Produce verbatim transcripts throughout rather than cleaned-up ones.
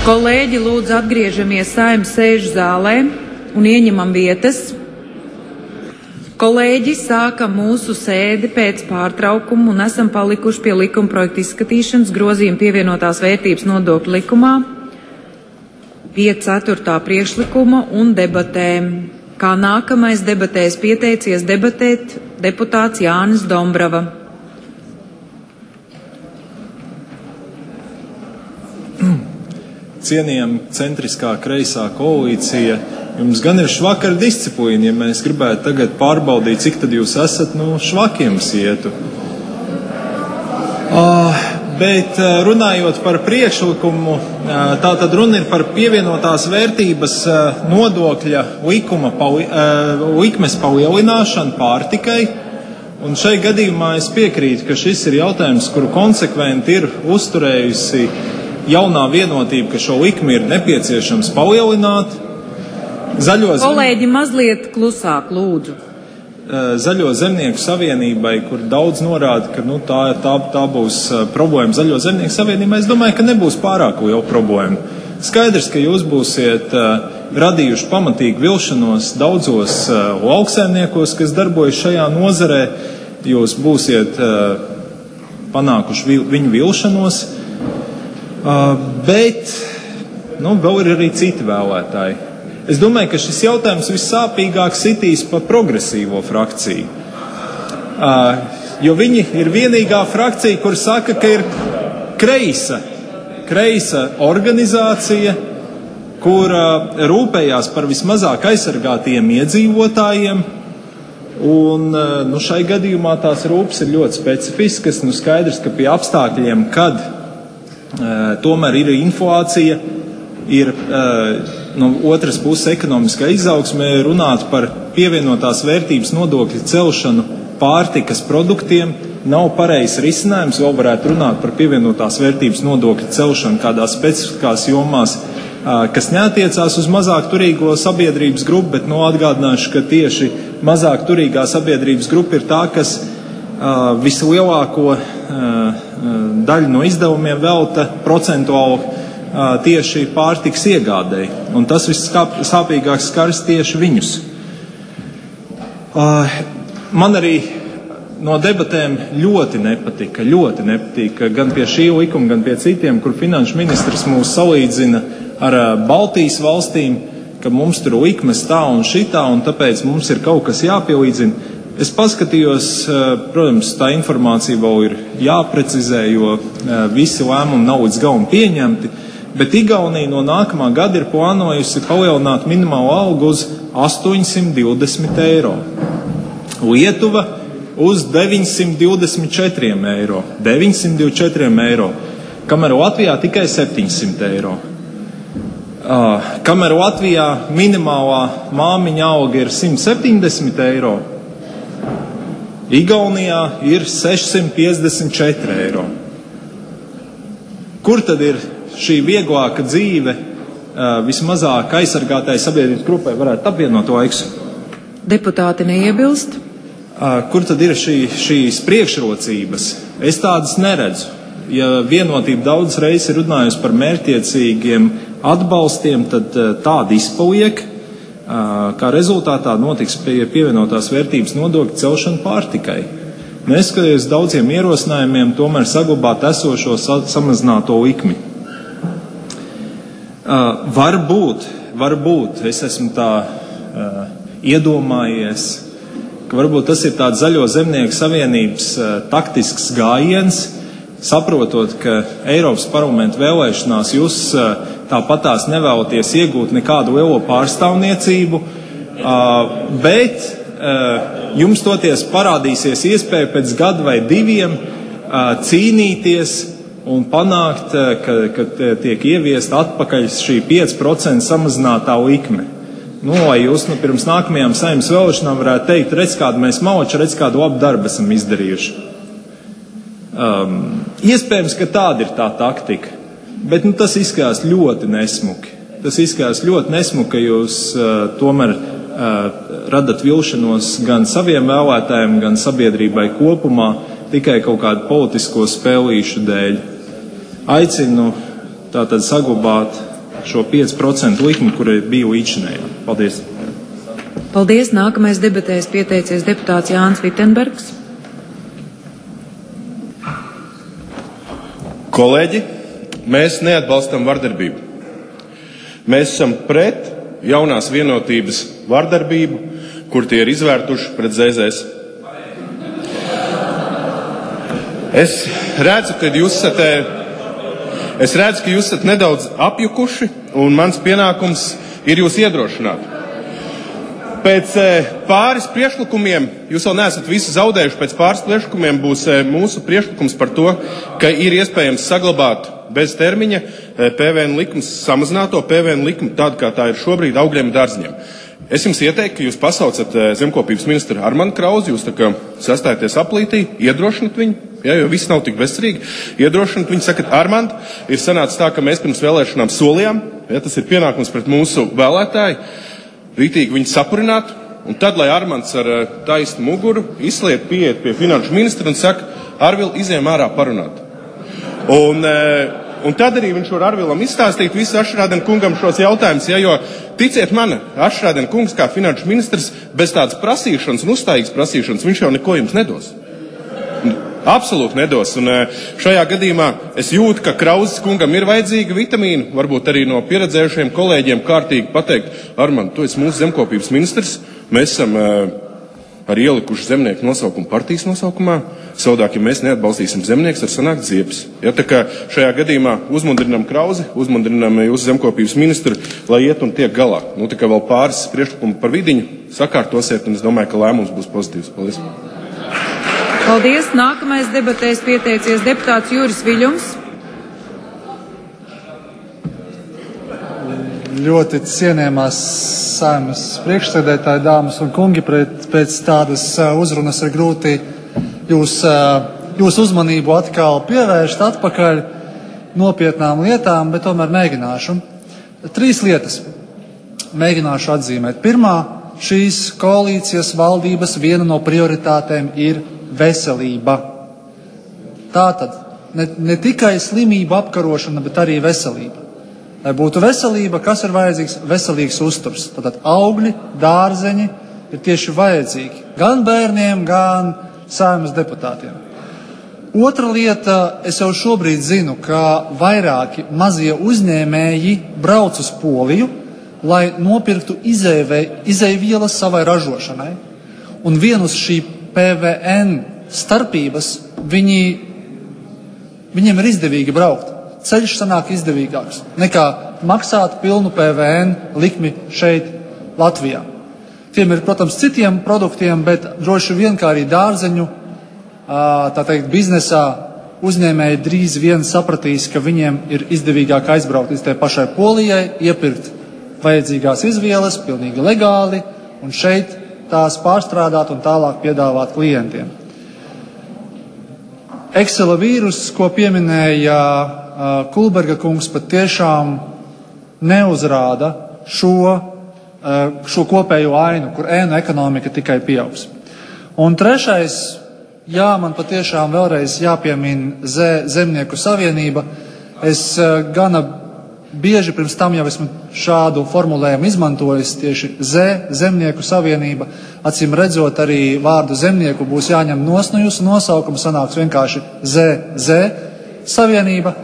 Kolēģi, lūdzu atgriežamies Saeimas sēžu zālē un ieņemam vietas. Kolēģi, sākam mūsu sēdi pēc pārtraukuma un esam palikuši pie likuma projekta izskatīšanas grozījuma pievienotās vērtības nodokļu likumā, pie ceturtā priekšlikuma un debatēm. Kā nākamais debatēs pieteicies debatēt deputāts Jānis Dombrava. Cienījam centriskā kreisā koalīcija, jums gan ir švakara disciplīna, ja mēs gribētu tagad pārbaudīt, cik tad jūs esat, nu, švakiem ietu. Uh, bet uh, runājot par priekšlikumu, uh, tā tad runa ir par pievienotās vērtības uh, nodokļa likuma, pali, uh, likmes palielināšanu pārtikai, un šai gadījumā es piekrītu, ka šis ir jautājums, kuru konsekventi ir uzturējusi jaunā vienotība, ka šo likmi ir nepieciešams palielināt. Zaļo zem... Kolēģi, mazliet klusāk, lūdzu. Zaļo zemnieku savienībai, kur daudz norāda, ka nu, tā, tā, tā būs problēma Zaļo zemnieku savienībai, es domāju, ka nebūs pārāk liela problēma. Skaidrs, ka jūs būsiet uh, radījuši pamatīgu vilšanos daudzos uh, lauksaimniekos, kas darbojas šajā nozarē. Jūs būsiet uh, panākuši vi, viņu vilšanos. Uh, bet nu, vēl ir arī citi vēlētāji. Es domāju, ka šis jautājums vissāpīgāk sitīs pa progresīvo frakciju. Uh, jo viņi ir vienīgā frakcija, kur saka, ka ir kreisa, kreisa organizācija, kur uh, rūpējās par vismazāk aizsargātiem iedzīvotājiem. Un uh, nu, šai gadījumā tās rūpes ir ļoti specifiskas. Nu, skaidrs, ka pie apstākļiem, kad Uh, tomēr ir inflācija, ir uh, no otras puses ekonomiskā izaugsme, runāt par pievienotās vērtības nodokļu celšanu pārtikas produktiem nav pareizs risinājums. Vēl varētu runāt par pievienotās vērtības nodokļu celšanu kādās specifiskās jomās, uh, kas neatiecās uz mazāk turīgo sabiedrības grupu, bet no atgādināšu, ka tieši mazāk turīgā sabiedrības grupa ir tā, kas uh, vislielāko uh, daļu no izdevumiem velta procentuāli uh, tieši pārtiks iegādēji. Un tas vissāpīgāk skars tieši viņus. Uh, man arī no debatēm ļoti nepatika, ļoti nepatika gan pie šī likuma, gan pie citiem, kur finanšu ministrs mūs salīdzina ar uh, Baltijas valstīm, ka mums tur likmes tā un šitā, un tāpēc mums ir kaut kas jāpielīdzina. Es paskatījos, protams, tā informācija vēl ir jāprecizē, jo visi lēmumi nav līdz galam pieņemti, bet Igaunija no nākamā gada ir plānojusi palielināt minimālo algu uz astoņsimt divdesmit eiro. Lietuva uz deviņsimt divdesmit četri eiro. deviņsimt divdesmit četri eiro. Kamēr Latvijā tikai septiņsimt eiro. Uh, kamēr Latvijā minimālā māmiņa alga ir simt septiņdesmit eiro, Igaunijā ir sešsimt piecdesmit četri eiro. Kur tad ir šī vieglāka dzīve uh, vismazāk aizsargātai sabiedrības grupai? Varētu apvienot laikus. Deputāti neiebilst. Uh, kur tad ir šī, šīs priekšrocības? Es tādas neredzu. Ja vienotība daudz reizes ir runājusi par mērķtiecīgiem atbalstiem, tad uh, tāda izpaliek. Kā rezultātā notiks pie pievienotās vērtības nodokļa celšana pārtikai. Neskatoties daudziem ierosinājumiem, tomēr saglabāt esošo sa- samazināto likmi. Uh, varbūt, varbūt, es esmu tā uh, iedomājies, ka varbūt tas ir tāds Zaļo zemnieku savienības uh, taktisks gājiens, saprotot, ka Eiropas parlamenta vēlēšanās jūs uh, tāpatās nevēlaties iegūt nekādu lielo pārstāvniecību, bet jums toties parādīsies iespēja pēc gada vai diviem cīnīties un panākt, ka, ka tiek ieviest atpakaļ šī pieci procenti samazinātā likme. Nu, lai jūs nu, pirms nākamajām Saeimas vēlēšanām varētu teikt, redz kādu mēs mauči, redz kādu labu darbu esam izdarījuši. Um, iespējams, ka tāda ir tā taktika. Bet nu, tas izskatās ļoti nesmuki. Tas izskatās ļoti nesmuki, ka jūs uh, tomēr uh, radat vilšanos gan saviem vēlētājiem, gan sabiedrībai kopumā tikai kaut kādu politisko spēlīšu dēļ. Aicinu tātad saglabāt šo pieci procenti likmi, kura bija līdzinējā. Paldies! Paldies! Nākamais debatēs pieteicies deputāts Jānis Vitenbergs. Kolēģi, mēs neatbalstam vardarbību. Mēs esam pret jaunās vienotības vardarbību, kur tie ir izvērtuši pret Z Z S. Es redzu, ka jūs esat, es redzu, ka jūs esat nedaudz apjukuši, un mans pienākums ir jūs iedrošināt. Pēc pāris priekšlikumiem, jūs vēl neesat visi zaudējuši, pēc pāris priekšlikumiem būs mūsu priekšlikums par to, ka ir iespējams saglabāt bez termiņa P V N likums, samazināto P V N likumu tādu, kā tā ir šobrīd augļiem un dārziņiem. Es jums ieteiktu, ka jūs pasaucat zemkopības ministru Armandu Krauzi, jūs tā kā sastājaties aplītī, iedrošinat viņu, ja, jo viss nav tik bezcerīgi, iedrošinat viņu, sakat, Armand, ir sanācis tā, ka mēs pirms vēlēšanām solījām, ja, tas ir pienākums pret mūsu vēlētāju, rītīgi viņu sapurināt, un tad, lai Armands ar taisnu muguru izsliet pieiet pie finanšu ministra un saka, Arvil, izējām ārā parunāt. Un, un tad arī viņš var Arvilam izstāstīt visu Ašrādena kungam šos jautājumus, ja, jo ticiet man, Ašrādena kungs kā finanšu ministrs bez tādas prasīšanas un uzstājīgas prasīšanas, viņš jau neko jums nedos. Absolūti nedos. Un šajā gadījumā es jūtu, ka Krauzes kungam ir vajadzīga vitamīna, varbūt arī no pieredzējušiem kolēģiem kārtīgi pateikt, Armand, tu esi mūsu zemkopības ministrs, mēs esam arī ielikuši zemnieku nosaukumu partijas nosaukumā, savādāk, ja mēs neatbalstīsim zemnieks, var sanākt ziepes. Ja, tā kā šajā gadījumā uzmundrinam Krauzi, uzmundrinam jūsu zemkopības ministru, lai iet un tiek galā. Nu, tā kā vēl pāris priekšlikumu par vidiņu sakārtosiet, un es domāju, ka lēmums būs pozitīvs. Paldies! Paldies! Nākamais debatēs pieteicies deputāts Juris Viļums. Ļoti cienījamās Saeimas priekšsēdētāji, dāmas un kungi, pēc tādas uzrunas ir grūti jūs, jūs uzmanību atkal pievērst atpakaļ nopietnām lietām, bet tomēr mēģināšu. Trīs lietas mēģināšu atzīmēt. Pirmā, šīs koalīcijas valdības viena no prioritātēm ir veselība. Tātad ne, ne tikai slimību apkarošana, bet arī veselība. Lai būtu veselība, kas ir vajadzīgs? Veselīgs uzturs. Tātad augļi, dārzeņi ir tieši vajadzīgi gan bērniem, gan Saeimas deputātiem. Otra lieta, es jau šobrīd zinu, ka vairāki mazie uzņēmēji brauc uz Poliju, lai nopirktu izejvielas savai ražošanai. Un vienus šī P V N starpības viņi, viņiem ir izdevīgi braukt. Ceļš sanāk izdevīgāks nekā maksāt pilnu P V N likmi šeit Latvijā. Tiem ir, protams, citiem produktiem, bet droši vien kā arī dārzeņu, tā teikt, biznesā uzņēmēji drīz vien sapratīs, ka viņiem ir izdevīgāk aizbraukt līdz tai pašai Polijai, iepirkt vajadzīgās izvielas, pilnīgi legāli, un šeit tās pārstrādāt un tālāk piedāvāt klientiem. Excela vīrus, ko pieminēja Kulberga kungs, pat tiešām neuzrāda šo, šo kopējo ainu, kur ēnu ekonomika tikai pieaugs. Un trešais, jā, man patiešām vēlreiz jāpiemina Z Zemnieku savienība. Es gana bieži pirms tam jau esmu šādu formulējumu izmantojis, tieši Z Zemnieku savienība. Acīm redzot, arī vārdu zemnieku būs jāņem nos no jūsu nosaukuma, sanāks vienkārši Z Z savienība.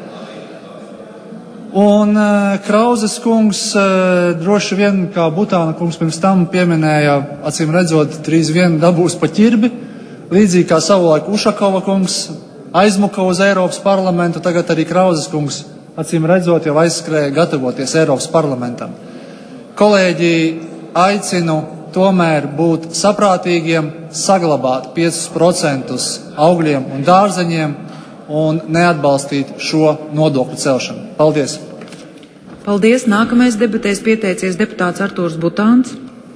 Un uh, Krauzes kungs uh, droši vien, kā Butāna kungs pirms tam pieminēja, acīm redzot, drīz vien dabūs pa ķirbi, līdzīgi kā savulaik Ušakova kungs aizmuka uz Eiropas parlamentu, tagad arī Krauzes kungs, acīm redzot, jau aizskrēja gatavoties Eiropas parlamentam. Kolēģi, aicinu tomēr būt saprātīgiem, saglabāt piecus procentus augļiem un dārzeņiem un neatbalstīt šo nodokļu celšanu. Paldies! Paldies! Nākamais debatēs pieteicies deputāts Artūrs Butāns.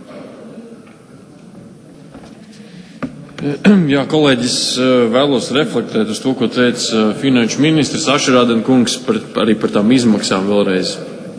Jā, kolēģis, vēlos reflektēt uz to, ko teica finanšu ministrs Ašrādena kungs par, arī par tām izmaksām vēlreiz.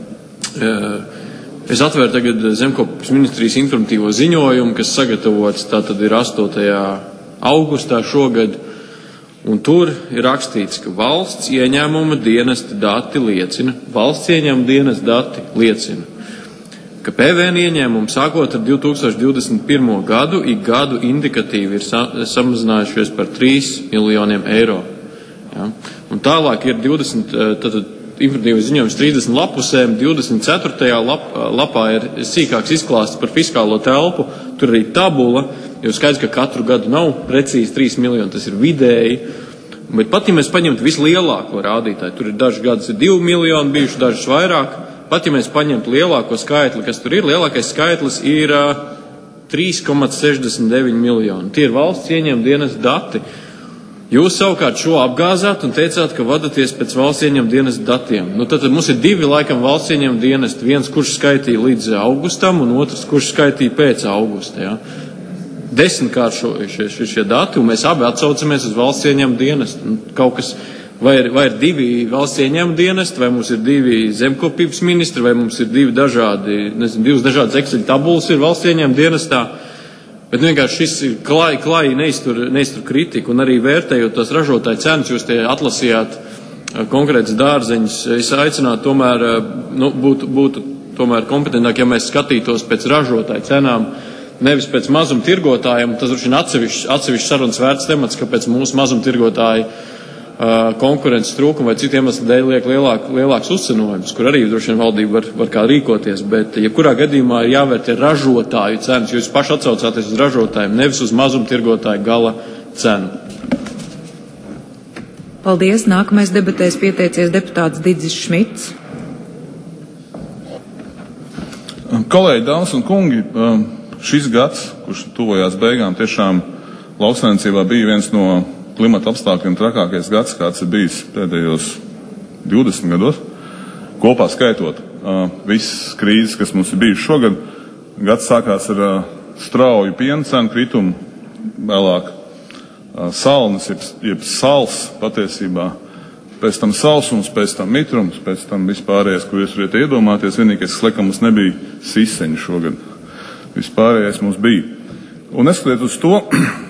Es atvēru tagad Zemkopības ministrijas informatīvo ziņojumu, kas sagatavots tātad ir astotajā augustā šogad. Un tur ir rakstīts, ka valsts ieņēmuma dienesta dati liecina, valsts ieņēmuma dienesta dati liecina, ka P V N ieņēmumi sākot ar divi tūkstoši divdesmit pirmo gadu ik gadu indikatīvi ir sa- samazinājušies par trīs miljoniem eiro. Ja? Un tālāk ir divdesmit, tātad informatīvais ziņojums trīsdesmit lapusēm, divdesmit ceturtajā lap, lapā ir sīkāks izklāsts par fiskālo telpu, tur arī tabula, jo skaidrs, ka katru gadu nav precīzi trīs miljoni, tas ir vidēji. Bet pat, ja mēs paņemtu vislielāko rādītāju, tur ir daži gadus ir divi miljoni bijuši, dažus vairāk, pat, ja mēs paņemtu lielāko skaitli, kas tur ir, lielākais skaitlis ir uh, trīs komats sešdesmit deviņi miljoni. Tie ir valsts ieņēmuma dienesta dati. Jūs savukārt šo apgāzāt un teicāt, ka vadaties pēc valsts ieņēmuma dienesta datiem. Nu, tad, tad mums ir divi laikam valsts ieņēmuma dienesti. Viens, kurš skaitīja līdz augustam, un otrs, kurš skaitīja pēc augusta. Ja? Desmitkārt šie, šie, šie dati, un mēs abi atsaucamies uz valsts ieņēmuma dienestu. Kaut kas, vai ir, vai ir divi valsts ieņēmuma dienesti, vai mums ir divi zemkopības ministri, vai mums ir divi dažādi, nezinu, divas dažādas Excel tabulas ir valsts ieņēmuma dienestā. Bet vienkārši šis ir klāji, klāji neiztur, neiztur kritiku, un arī vērtējot tās ražotāju cenas, jūs tie atlasījāt konkrētas dārzeņus. Es aicinātu tomēr, nu, būtu, būtu tomēr kompetentāk, ja mēs skatītos pēc ražotāju cenām, nevis pēc mazumtirgotājiem. Tas ir atsevišķs, atsevišķs sarunas vērts temats, kāpēc mūsu mazumtirgotāji uh, konkurences trūkuma vai citiem iemeslu dēļ liek lielāk, lielāks uzcenojums, kur arī droši vien valdība var, var kā rīkoties. Bet, jebkurā gadījumā ir jāvērtē ražotāju cenas, jo jūs paši atsaucāties uz ražotājiem, nevis uz mazumtirgotāju gala cenu. Paldies. Nākamais debatēs pieteicies deputāts Didzis Šmits. Kolēģi, dāmas un kungi, šis gads, kurš tuvojās beigām, tiešām lauksaimniecībā bija viens no klimata apstākļiem trakākais gads, kāds ir bijis pēdējos divdesmit gados. Kopā skaitot uh, visas krīzes, kas mums ir bijušas šogad, gads sākās ar uh, strauju piena cenu kritumu, vēlāk uh, salnas, jeb, jeb sals patiesībā, pēc tam sausums, pēc tam mitrums, pēc tam vispārējais, ko jūs varat iedomāties, vienīgais sleka mums nebija siseņi šogad. Vispārējais mums bija. Un neskatoties uz to,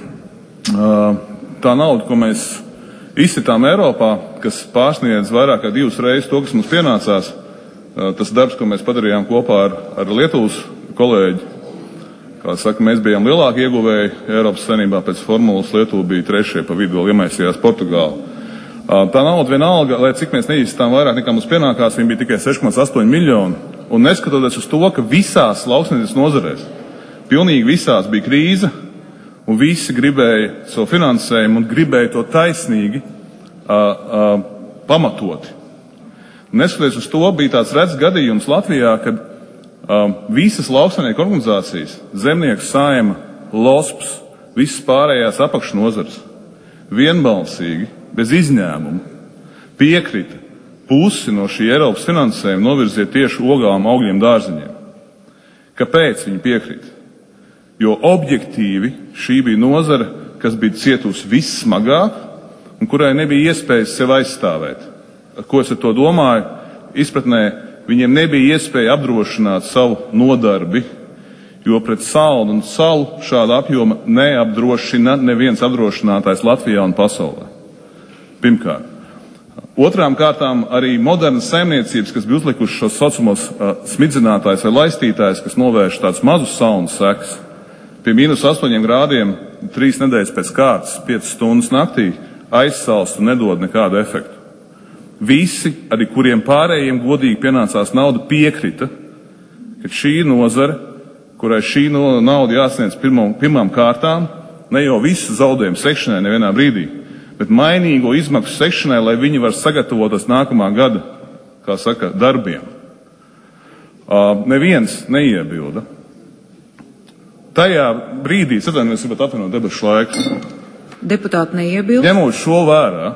tā nauda, ko mēs izsitām Eiropā, kas pārsniedz vairāk kā divas reizes to, kas mums pienācās, tas darbs, ko mēs padarījām kopā ar, ar Lietuvas kolēģi, kā saka, mēs bijām lielāki ieguvēji Eiropas Savienībā pēc formulas, Lietuva bija trešie pa vidu, vēl iemaisījās Portugāla. Tā nauda vienalga, lai cik mēs neizsitām vairāk nekā mums pienākās, viņa bija tikai seši komats astoņi miljoni. Un neskatoties uz to, ka visās lauksniecības nozarēs, pilnīgi visās bija krīze, un visi gribēja savu finansējumu un gribēja to taisnīgi a, a, pamatoti. Neskatoties uz to, bija tāds redz gadījums Latvijā, kad a, visas lauksaimnieku organizācijas, zemnieku saima, losps, visas pārējās apakšnozars, vienbalsīgi, bez izņēmuma, piekrita pusi no šī Eiropas finansējuma novirziet tieši ogām, augļiem, dārziņiem. Kāpēc viņi piekrīt? Jo objektīvi šī bija nozara, kas bija cietusi vissmagāk un kurai nebija iespējas sev aizstāvēt. Ko es ar to domāju? Izpratnē, viņiem nebija iespēja apdrošināt savu nodarbi, jo pret saldu un salu šāda apjoma neapdrošina neviens apdrošinātājs Latvijā un pasaulē. Pirmkārt. Otrām kārtām arī modernas saimniecības, kas bija uzlikuši šos saucamos uh, smidzinātājs vai laistītājs, kas novērš tādus mazus saunas sekas. Pie mīnus astoņiem grādiem, trīs nedēļas pēc kārtas, piecas stundas naktī, aizsalst un nedod nekādu efektu. Visi, arī kuriem pārējiem godīgi pienācās nauda, piekrita, ka šī nozara, kurai šī no, nauda jāsniedz pirmām, pirmām kārtām, ne jau visu zaudējumu sekšanai nevienā brīdī, bet mainīgo izmaksu sekšanai, lai viņi var sagatavoties nākamā gada, kā saka, darbiem. Uh, neviens neiebilda. Tajā brīdī, sadien, mēs gribētu atvainot debašu laiku. Deputāti neiebilda. Ņemot šo vērā,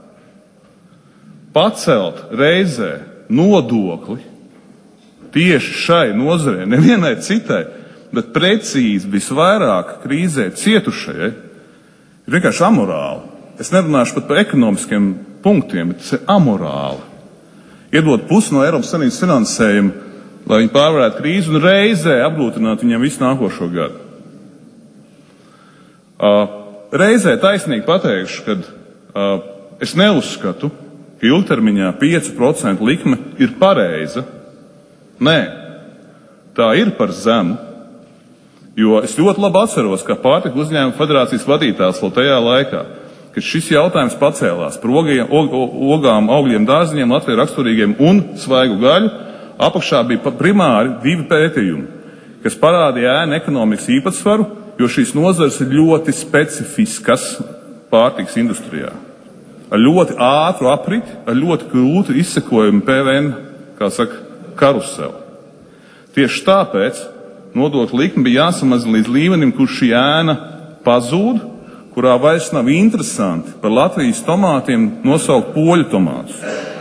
pacelt reizē nodokli tieši šai nozarei, nevienai citai, bet precīzi visvairāk krīzē cietušajai, ir vienkārši amorāli. Es nerunāšu pat par ekonomiskiem punktiem, bet tas ir amorāli. Iedot pusi no Eiropas Savienības finansējumu, lai viņi pārvarētu krīzi un reizē apgrūtinātu viņiem visu nākošo gadu. Uh, reizē taisnīgi pateikšu, ka Es neuzskatu, ka ilgtermiņā pieci procenti likme ir pareiza. Nē, tā ir par zemu, jo es ļoti labi atceros, ka Pārtika uzņēmuma federācijas vadītājs vēl tajā laikā, kad šis jautājums pacēlās par ogiem, ogām, augļiem, dārziņiem, Latvijai raksturīgiem un svaigu gaļu, apakšā bija primāri divi pētījumi, kas parādīja ēnu ekonomikas īpatsvaru, jo šīs nozares ir ļoti specifiskas pārtikas industrijā. Ar ļoti ātru apriti, ar ļoti grūti izsekojumu P V N, kā saka, karuseli. Tieši tāpēc nodokļu likme bija jāsamazina līdz līmenim, kur šī ēna pazūd, kurā vairs nav interesanti par Latvijas tomātiem nosaukt poļu tomātus.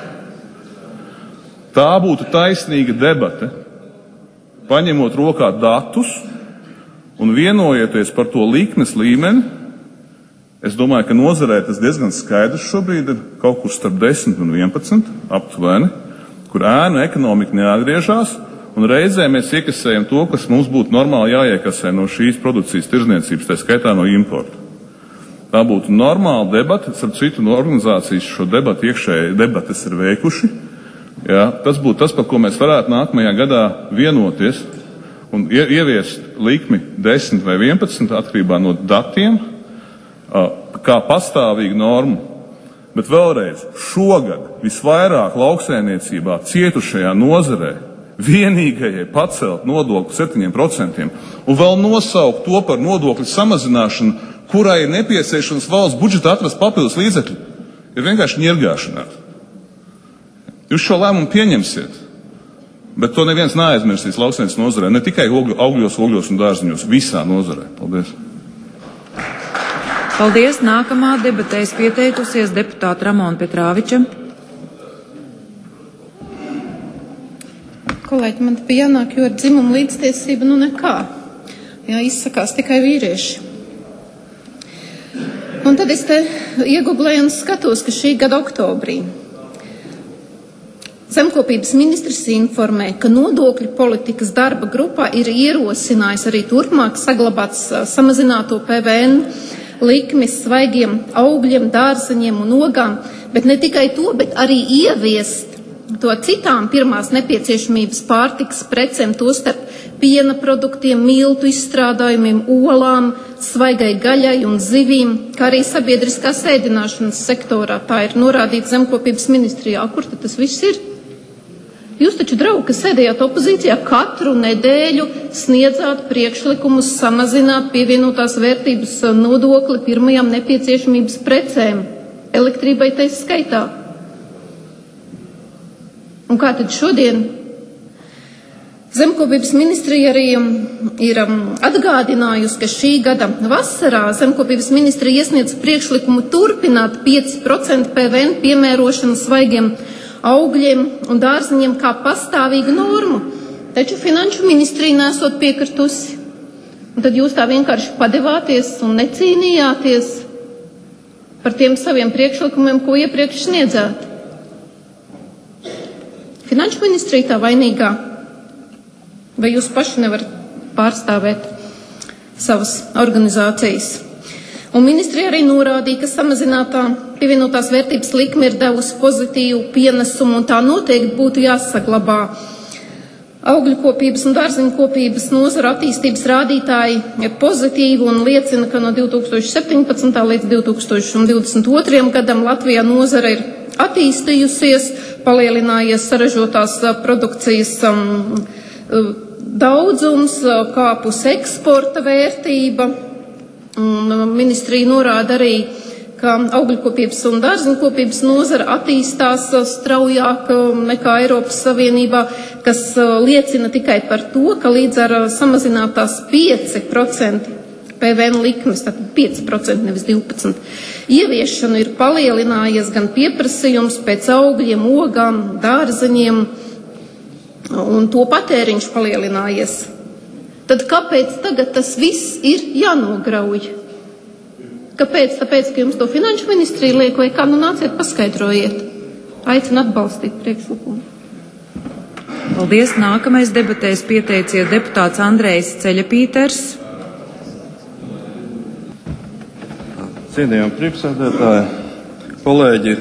Tā būtu taisnīga debate, paņemot rokā datus un vienojoties par to likmes līmeni. Es domāju, ka nozarē tas diezgan skaidrs šobrīd ir kaut kur starp desmit un vienpadsmit aptuveni, kur ēnu ekonomika neatgriežās, un reizē mēs iekasējam to, kas mums būtu normāli jāiekasē no šīs produkcijas tirzniecības, tā skaitā no importa. Tā būtu normāla debata, ar citu no organizācijas šo debatu iekšēji debates ir veikuši. Jā, tas būtu tas, par ko mēs varētu nākamajā gadā vienoties un ieviest likmi desmit vai vienpadsmit atkarībā no datiem, kā pastāvīgu normu. Bet vēlreiz, šogad visvairāk lauksaimniecībā cietušajā nozarē vienīgajai pacelt nodokli septiņiem procentiem un vēl nosaukt to par nodokļu samazināšanu, kurai ir nepieciešams valsts budžeta atrast papildus līdzekļi, ir vienkārši ņirgāšanās. Jūs šo lēmumu pieņemsiet, bet to neviens neaizmirsīs lauksaimniecības nozarē, ne tikai augļos, ogļos un dārziņos, visā nozarē. Paldies! Paldies! Nākamā debatēs pieteikusies deputāta Ramona Petrāviča. Kolēģi, man bija jānāk, jo ar dzimumu līdztiesību nu nekā. Jā, izsakās tikai vīrieši. Un tad es te iegublēju un skatos, ka šī gada oktobrī Zemkopības ministrs informē, ka nodokļu politikas darba grupā ir ierosinājis arī turpmāk saglabāt samazināto P V N likmi svaigiem augļiem, dārzeņiem un ogām, bet ne tikai to, bet arī ieviest to citām pirmās nepieciešamības pārtikas precēm, tostarp piena produktiem, miltu izstrādājumiem, olām, svaigai gaļai un zivīm, kā arī sabiedriskās ēdināšanas sektorā. Tā ir norādīta Zemkopības ministrijā. Kur tad tas viss ir? Jūs taču, draugi, kas sēdējāt opozīcijā, katru nedēļu sniedzāt priekšlikumus samazināt pievienotās vērtības nodokli pirmajām nepieciešamības precēm, elektrībai tais skaitā. Un kā tad šodien? Zemkopības ministrija arī ir atgādinājusi, ka šī gada vasarā Zemkopības ministrija iesniedz priekšlikumu turpināt pieci procenti P V N piemērošanu svaigiem augļiem un dārziņiem kā pastāvīgu normu. Taču finanšu ministrija nesot piekritusi. Un tad jūs tā vienkārši padevāties un necīnījāties par tiem saviem priekšlikumiem, ko iepriekš sniedzāt. Finanšu ministrija tā vainīgā. Vai jūs paši nevarat pārstāvēt savas organizācijas? Un ministrija arī norādīja, ka samazinātā pievienotās vērtības likme ir devusi pozitīvu pienesumu un tā noteikti būtu jāsaglabā. Augļu kopības un dārziņu kopības nozara attīstības rādītāji ir pozitīvi un liecina, ka no divi tūkstoši septiņpadsmitā līdz divi tūkstoši divdesmit otrajam gadam Latvijā nozara ir attīstījusies, palielinājies saražotās produkcijas um, daudzums, kāpus eksporta vērtība. Un ministrija norāda arī, ka augļukopības un dārziņkopības nozara attīstās straujāk nekā Eiropas Savienībā, kas liecina tikai par to, ka līdz ar samazinātās pieci procenti P V N likmes, tātad pieci procenti, nevis divpadsmit, ieviešanu ir palielinājies gan pieprasījums pēc augļiem, ogām, dārzeņiem, un to patēriņš palielinājies. Tad kāpēc tagad tas viss ir jānograuj? Kāpēc? Tāpēc, ka jums to finanšu ministrija liek, vai kā? Nu nāciet, paskaidrojiet. Aicinu atbalstīt priekšlikumu. Paldies. Nākamais debatēs pieteicies deputāts Andrejs Ceļapīters. Cienījami priekšsēdētāji, kolēģi,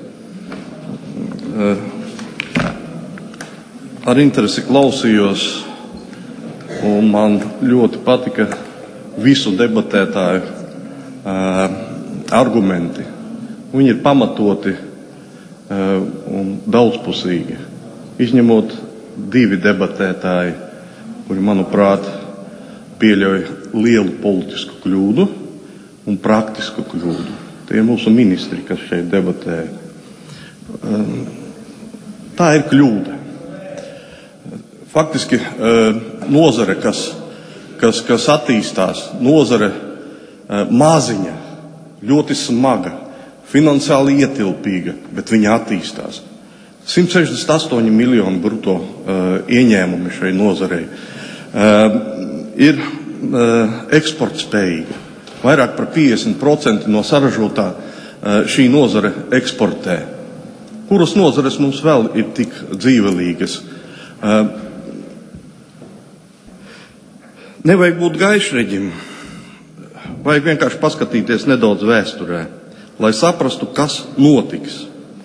ar interesi klausījos, un man ļoti patika visu debatētāju argumenti. Viņi ir pamatoti un daudzpusīgi, izņemot divi debatētāji, kuri, manuprāt, pieļauj lielu politisku kļūdu un praktisku kļūdu. Tie ir mūsu ministri, kas šeit debatē. Tā ir kļūda. Faktiski nozare, kas, kas, kas attīstās, nozare maziņa, ļoti smaga, finansiāli ietilpīga, bet viņa attīstās. simt sešdesmit astoņi miljoni bruto ieņēmumi šai nozarei. Ir eksportspējīga. Vairāk par piecdesmit procenti no saražotā šī nozare eksportē. Kuras nozares mums vēl ir tik dzīvelīgas? Nevajag būt gaišreģim. Vajag vienkārši paskatīties nedaudz vēsturē, lai saprastu, kas notiks.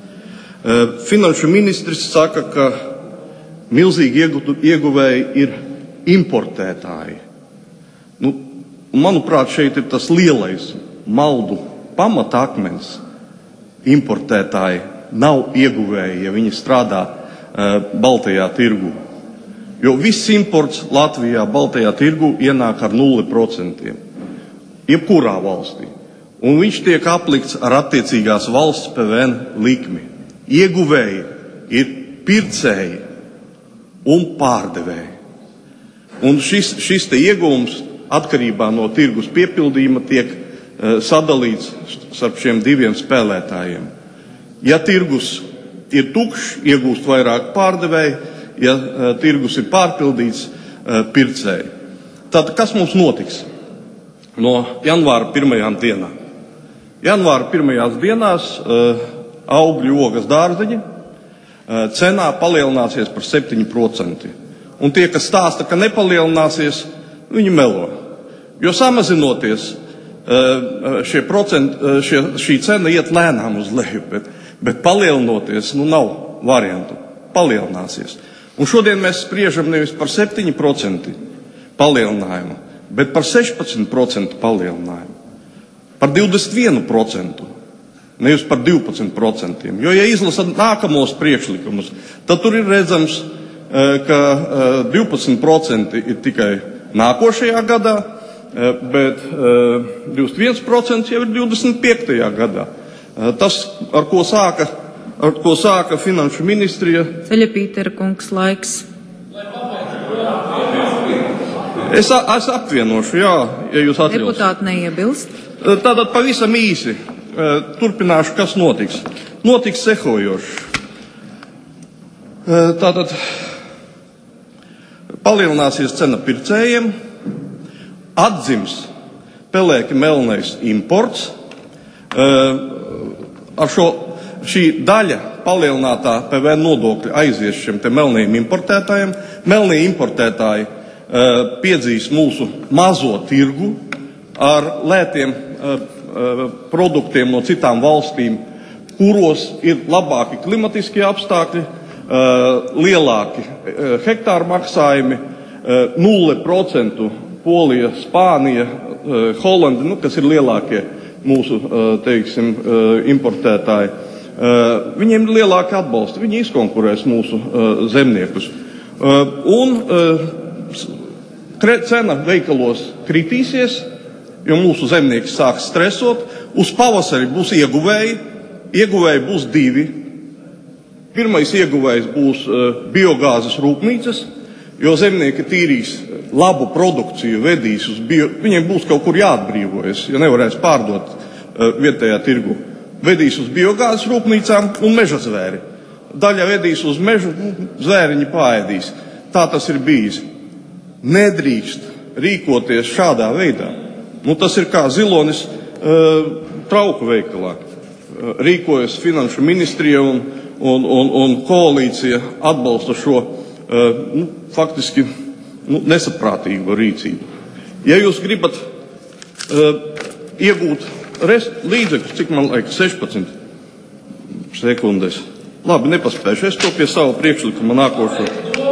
Finanšu ministrs saka, ka milzīgi ieguvēji ir importētāji. Nu, manuprāt, šeit ir tas lielais maldu pamatakmens. Importētāji nav ieguvēji, ja viņi strādā uh, Baltajā tirgu. Jo viss imports Latvijā Baltajā tirgu ienāk ar nulli procentiem. Jebkurā valstī. Un viņš tiek aplikts ar attiecīgās valsts P V N likmi. Ieguvēji ir pircēji un pārdevēji. Un šis, šis te ieguvums atkarībā no tirgus piepildījuma tiek uh, sadalīts starp šiem diviem spēlētājiem. Ja tirgus ir tukšs, iegūst vairāk pārdevēji, ja uh, tirgus ir pārpildīts, uh, pircēji. Tātad, kas mums notiks no janvāra pirmajām dienām? Janvāra pirmajās dienās uh, augļu, ogas, dārzeņi uh, cenā palielināsies par septiņi procenti. Un tie, kas stāsta, ka nepalielināsies, viņi melo. Jo samazinoties, šie procenti, šie, šī cena iet lēnām uz leju, bet, bet palielinoties, nu nav variantu. Palielināsies. Un šodien mēs spriežam nevis par septiņi procenti palielinājumu, bet par sešpadsmit procentu palielinājumu. Par divdesmit vienu procentu, nevis par divpadsmit procentiem. Jo, ja izlasat nākamos priekšlikumus, tad tur ir redzams, ka divpadsmit procenti ir tikai nākošajā gadā, bet divdesmit viens procents jau ir divdesmit piektajā gadā. Tas, ar ko sāka, ar ko sāka finanšu ministrija. Ceļa Pītera kungs, laiks. Es, es apvienošu, jā, ja jūs atļaus. Deputāti neiebilst. Tātad pavisam īsi turpināšu, kas notiks. Notiks sekojoši. Tātad palielināsies cena pircējiem, atdzims pelēki melnais imports. Ar šo šī daļa palielinātā P V N nodokļa aizies šiem te melnajiem importētājiem. Melnie importētāji piedzīs mūsu mazo tirgu ar lētiem produktiem no citām valstīm, kuros ir labāki klimatiskie apstākļi, lielāki hektāru maksājumi, nulle procentu Polija, Spānija, Holanda, nu, kas ir lielākie mūsu, teiksim, importētāji. Viņiem ir lielāki atbalsti, viņi izkonkurēs mūsu zemniekus. Un cena veikalos kritīsies, jo mūsu zemnieki sāks stresot. Uz pavasari būs ieguvēji, ieguvēji būs divi. Pirmais ieguvējs būs biogāzes rūpnīcas, jo zemnieki tīrīs labu produkciju, vedīs uz bio, viņiem būs kaut kur jāatbrīvojas, ja nevarēs pārdot vietējā tirgu. Vedīs uz biogāzes rūpnīcām un meža zvēri. Daļa vedīs uz mežu, zvēriņi paēdīs. Tā tas ir bijis. Nedrīkst rīkoties šādā veidā. Nu, tas ir kā zilonis uh, trauku veikalā. Uh, rīkojas finanšu ministrija un, un, un, un koalīcija atbalsta šo uh, nu, faktiski nu, nesaprātīgu rīcību. Ja jūs gribat uh, iegūt rest līdzekļus, cik man liekas, sešpadsmit Sekundes. Labi, nepaspēšu. Es to pie sava priekšlikuma nākošo.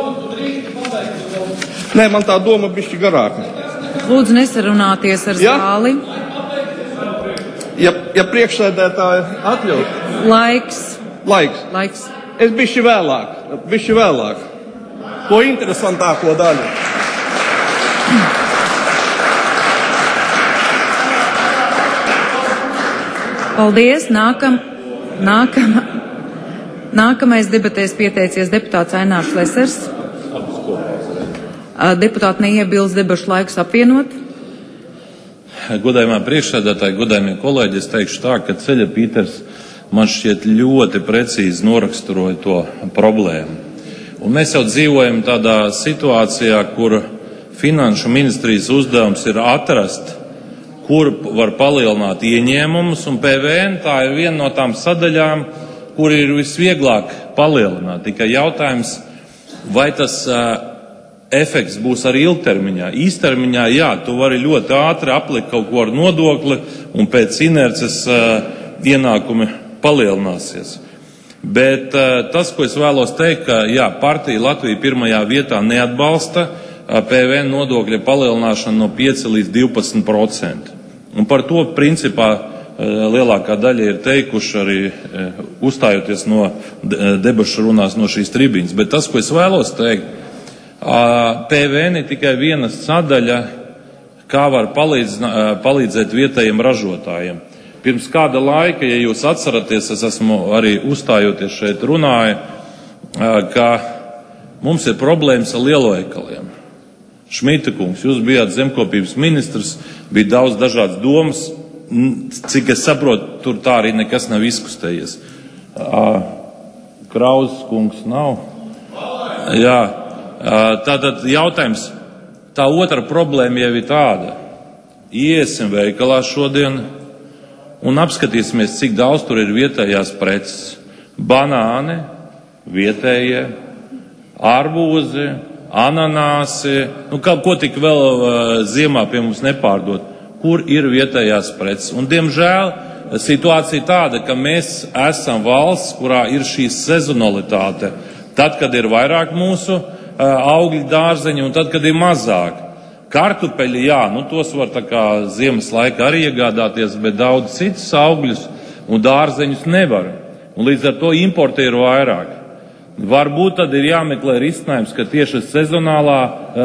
Nē, man tā doma bišķi garāka. Lūdzu, nesarunāties ar ja? zāli. Ja, ja priekšsēdētāji atļauj. Laiks. Laiks. Laiks. Es bišķi vēlāk. Bišķi vēlāk. To interesantāko daļu. Paldies. Nākam, nākam, nākamais debatēs pieteicies deputāts Ainārs Lesers. Deputāti neiebilst debašu laikus apvienot. Godājumā priekšsēdētāji, godājumie kolēģi, es teikšu tā, ka Ceļa Pīters man šķiet ļoti precīzi noraksturoja to problēmu. Un mēs jau dzīvojam tādā situācijā, kur Finanšu ministrijas uzdevums ir atrast, kur var palielināt ieņēmumus, un P V N tā ir viena no tām sadaļām, kur ir visvieglāk palielināt. Tikai jautājums, vai tas uh, efekts būs arī ilgtermiņā. Īstermiņā, jā, tu vari ļoti ātri aplikt kaut ko ar nodokli, un pēc inerces uh, ienākumi palielināsies. Bet uh, tas, ko es vēlos teikt, ka jā, partija Latvija pirmajā vietā neatbalsta P V N nodokļa palielināšanu no pieci līdz divpadsmit procenti. Un par to principā lielākā daļa ir teikuši arī uzstājoties no debašu runās no šīs tribīnas. Bet tas, ko es vēlos teikt, P V N ir tikai viena sadaļa, kā var palīdz, palīdzēt vietējiem ražotājiem. Pirms kāda laika, ja jūs atceraties, es esmu arī uzstājoties šeit runāju, ka mums ir problēmas ar lielveikaliem. Šmita kungs, jūs bijāt zemkopības ministrs, bija daudz dažādas domas, cik es saprotu, tur tā arī nekas nav izkustējies. Krauzes kungs nav. Jā, tātad jautājums, tā otra problēma jau ir tāda. Iesim veikalā šodien un apskatīsimies, cik daudz tur ir vietējās preces. Banāni, vietējie, arbūzi, ananāsi, nu, ko tik vēl uh, ziemā pie mums nepārdod, kur ir vietējās preces. Un, diemžēl, situācija tāda, ka mēs esam valsts, kurā ir šī sezonalitāte. Tad, kad ir vairāk mūsu uh, augļu dārzeņi un tad, kad ir mazāk. Kartupeļi, jā, nu tos var tā kā ziemas laika arī iegādāties, bet daudz citus augļus un dārzeņus nevar. Un līdz ar to importi ir vairāk. Varbūt tad ir jāmeklē risinājums, ka tieši sezonālā,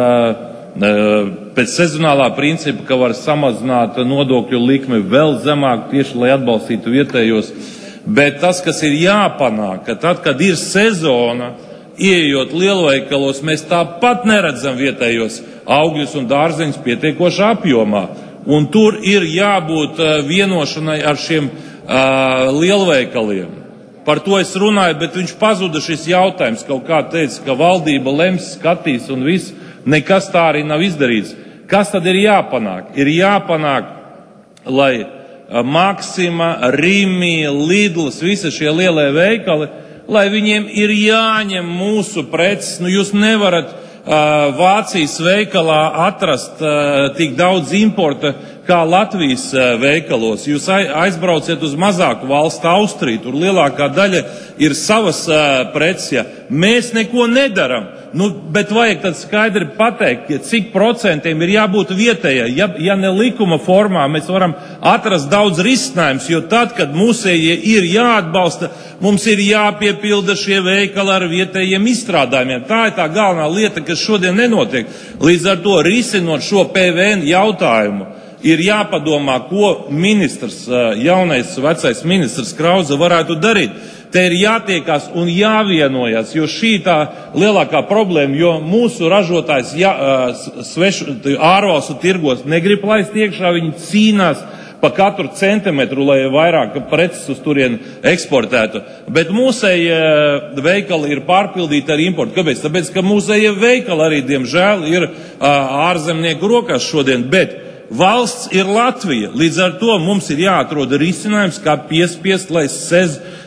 pēc sezonālā principa, ka var samazināt nodokļu likmi vēl zemāk, tieši lai atbalstītu vietējos. Bet tas, kas ir jāpanāk, ka tad, kad ir sezona, ieejot lielveikalos, mēs tāpat neredzam vietējos augļus un dārzeņus pietiekošā apjomā. Un tur ir jābūt vienošanai ar šiem uh, lielveikaliem. Par to es runāju, bet viņš pazuda šis jautājums. Kaut kā teica, ka valdība lems, skatīs un viss. Nekas tā arī nav izdarīts. Kas tad ir jāpanāk? Ir jāpanāk, lai Maxima, Rimi, Lidls, visi šie lielie veikali, lai viņiem ir jāņem mūsu preces. Nu, jūs nevarat uh, Vācijas veikalā atrast uh, tik daudz importa, kā Latvijas veikalos. Jūs aizbrauciet uz mazāku valstu Austriju, tur lielākā daļa ir savas uh, preces. Ja. Mēs neko nedaram, nu, bet vajag tad skaidri pateikt, ja cik procentiem ir jābūt vietējai. Ja, ja ne likuma formā, mēs varam atrast daudz risinājums, jo tad, kad mūsējie ir jāatbalsta, mums ir jāpiepilda šie veikali ar vietējiem izstrādājumiem. Tā ir tā galvenā lieta, kas šodien nenotiek. Līdz ar to risinot šo P V N jautājumu, ir jāpadomā, ko ministrs, jaunais, vecais ministrs Krauze varētu darīt. Te ir jātiekās un jāvienojas, jo šī tā lielākā problēma, jo mūsu ražotājs jā, svešu, ārvalstu tirgos negrib laist iekšā, viņi cīnās pa katru centimetru, lai vairāk preces uz turieni eksportētu. Bet mūsējie veikali ir pārpildīti ar importu. Kāpēc? Tāpēc, ka mūsējie veikali arī, diemžēl, ir ārzemnieku rokās šodien, bet valsts ir Latvija. Līdz ar to mums ir jāatrod risinājums, kā piespiest, lai sez,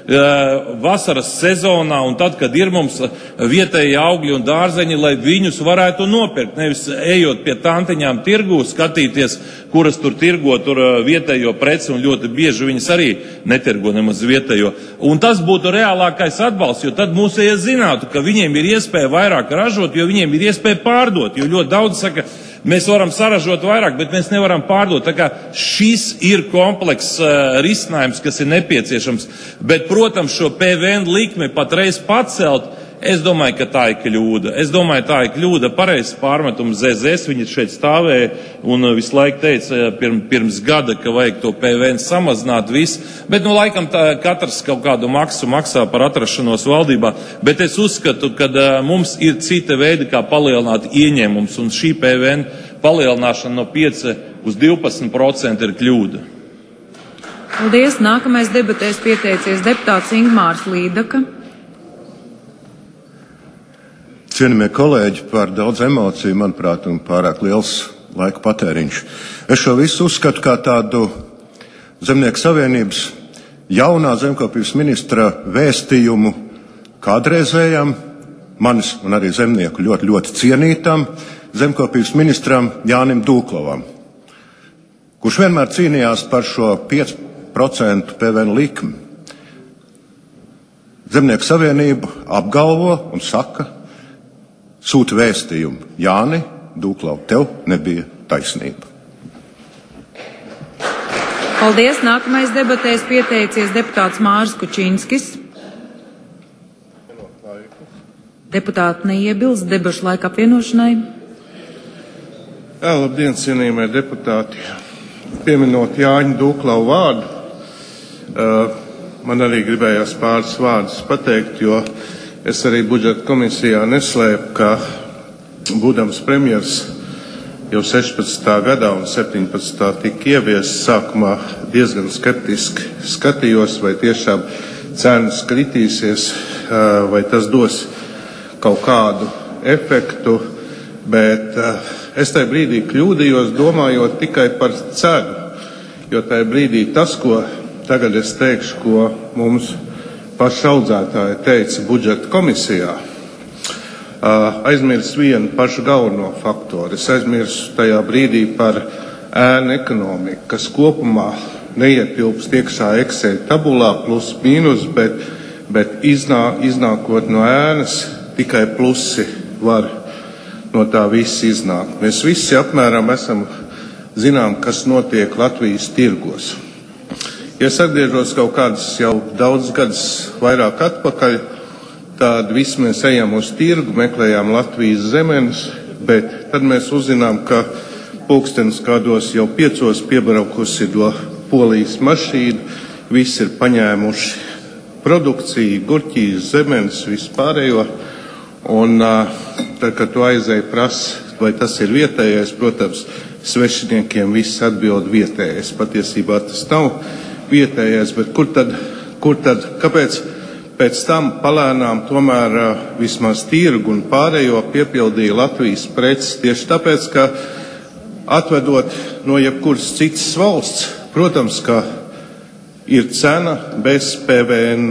vasaras sezonā un tad, kad ir mums vietēji augļi un dārzeņi, lai viņus varētu nopirkt. Nevis ejot pie tantiņām tirgū, skatīties, kuras tur tirgo tur vietējo preci, un ļoti bieži viņas arī netirgo nemaz vietējo. Un tas būtu reālākais atbalsts, jo tad mūsējie zinātu, ka viņiem ir iespēja vairāk ražot, jo viņiem ir iespēja pārdot. Jo ļoti daudz saka, mēs varam saražot vairāk, bet mēs nevaram pārdot. Tā kā šis ir komplekss uh, risinājums, kas ir nepieciešams. Bet, protams, šo P V N likmi patreiz pacelt, es domāju, ka tā ir kļūda. Es domāju, tā ir kļūda, pareizs pārmetums Z Z S. Viņi šeit stāvēja un visu laiku teica pirm, pirms gada, ka vajag to P V N samazināt visu. Bet, nu, laikam tā, katrs kaut kādu maksu maksā par atrašanos valdībā. Bet es uzskatu, ka uh, mums ir cita veida, kā palielināt ieņēmums. Un šī P V N palielināšana no pieci uz divpadsmit procenti ir kļūda. Paldies. Nākamais debatēs pieteicies deputāts Ingmārs Līdaka. Cienījamie kolēģi, par daudz emociju, manuprāt, un pārāk liels laika patēriņš. Es šo visu uzskatu kā tādu Zemnieku savienības jaunā zemkopības ministra vēstījumu kādreizējam, manis un arī zemnieku ļoti, ļoti cienītam zemkopības ministram Jānim Dūklovam, kurš vienmēr cīnījās par šo pieci procenti P V N likmi. Zemnieku savienība apgalvo un saka, sūta vēstījumu: Jāni, Dūklau, tev nebija taisnība. Paldies. Nākamais debatēs pieteicies deputāts Māris Kučinskis. Deputāti neiebilst debašu laika apvienošanai. Jā, labdien, cienījamie deputāti. Pieminot Jāņu Dūklau vārdu, man arī gribējās pāris vārdus pateikt, jo es arī budžeta komisijā neslēpu, ka būdams premjers jau sešpadsmitā gadā un septiņpadsmitā tika ieviests, sākumā diezgan skeptiski skatījos, vai tiešām cenas kritīsies, vai tas dos kaut kādu efektu, bet es tajā brīdī kļūdījos, domājot tikai par cenu, jo tajā brīdī tas, ko tagad es teikšu, ko mums paši audzētāji teica budžeta komisijā, aizmirst vienu pašu galveno faktoru. Es aizmirstu tajā brīdī par ēnu ekonomiku, kas kopumā neietilpst iekšā Excel tabulā plus mīnus, bet, bet iznā, iznākot no ēnas tikai plusi var no tā viss iznākt. Mēs visi apmēram esam zinām, kas notiek Latvijas tirgos. Ja es atgriežos kaut kādas jau daudz gadus vairāk atpakaļ, tad visi mēs ejam uz tirgu, meklējām Latvijas zemenes, bet tad mēs uzzinām, ka pulkstenis kādos jau piecos piebraukusi do Polijas mašīna, visi ir paņēmuši produkciju, gurķīs, zemenes, vispārējo, un tad, kad tu aizēji prasa, vai tas ir vietējais, protams, svešiniekiem viss atbild vietējais. Patiesībā tas nav vietējais, bet kur tad, kur tad, kāpēc pēc tam palēnām tomēr vismaz tirgu un pārējo piepildīja Latvijas preces? Tieši tāpēc, ka atvedot no jebkuras citas valsts, protams, ka ir cena bez P V N.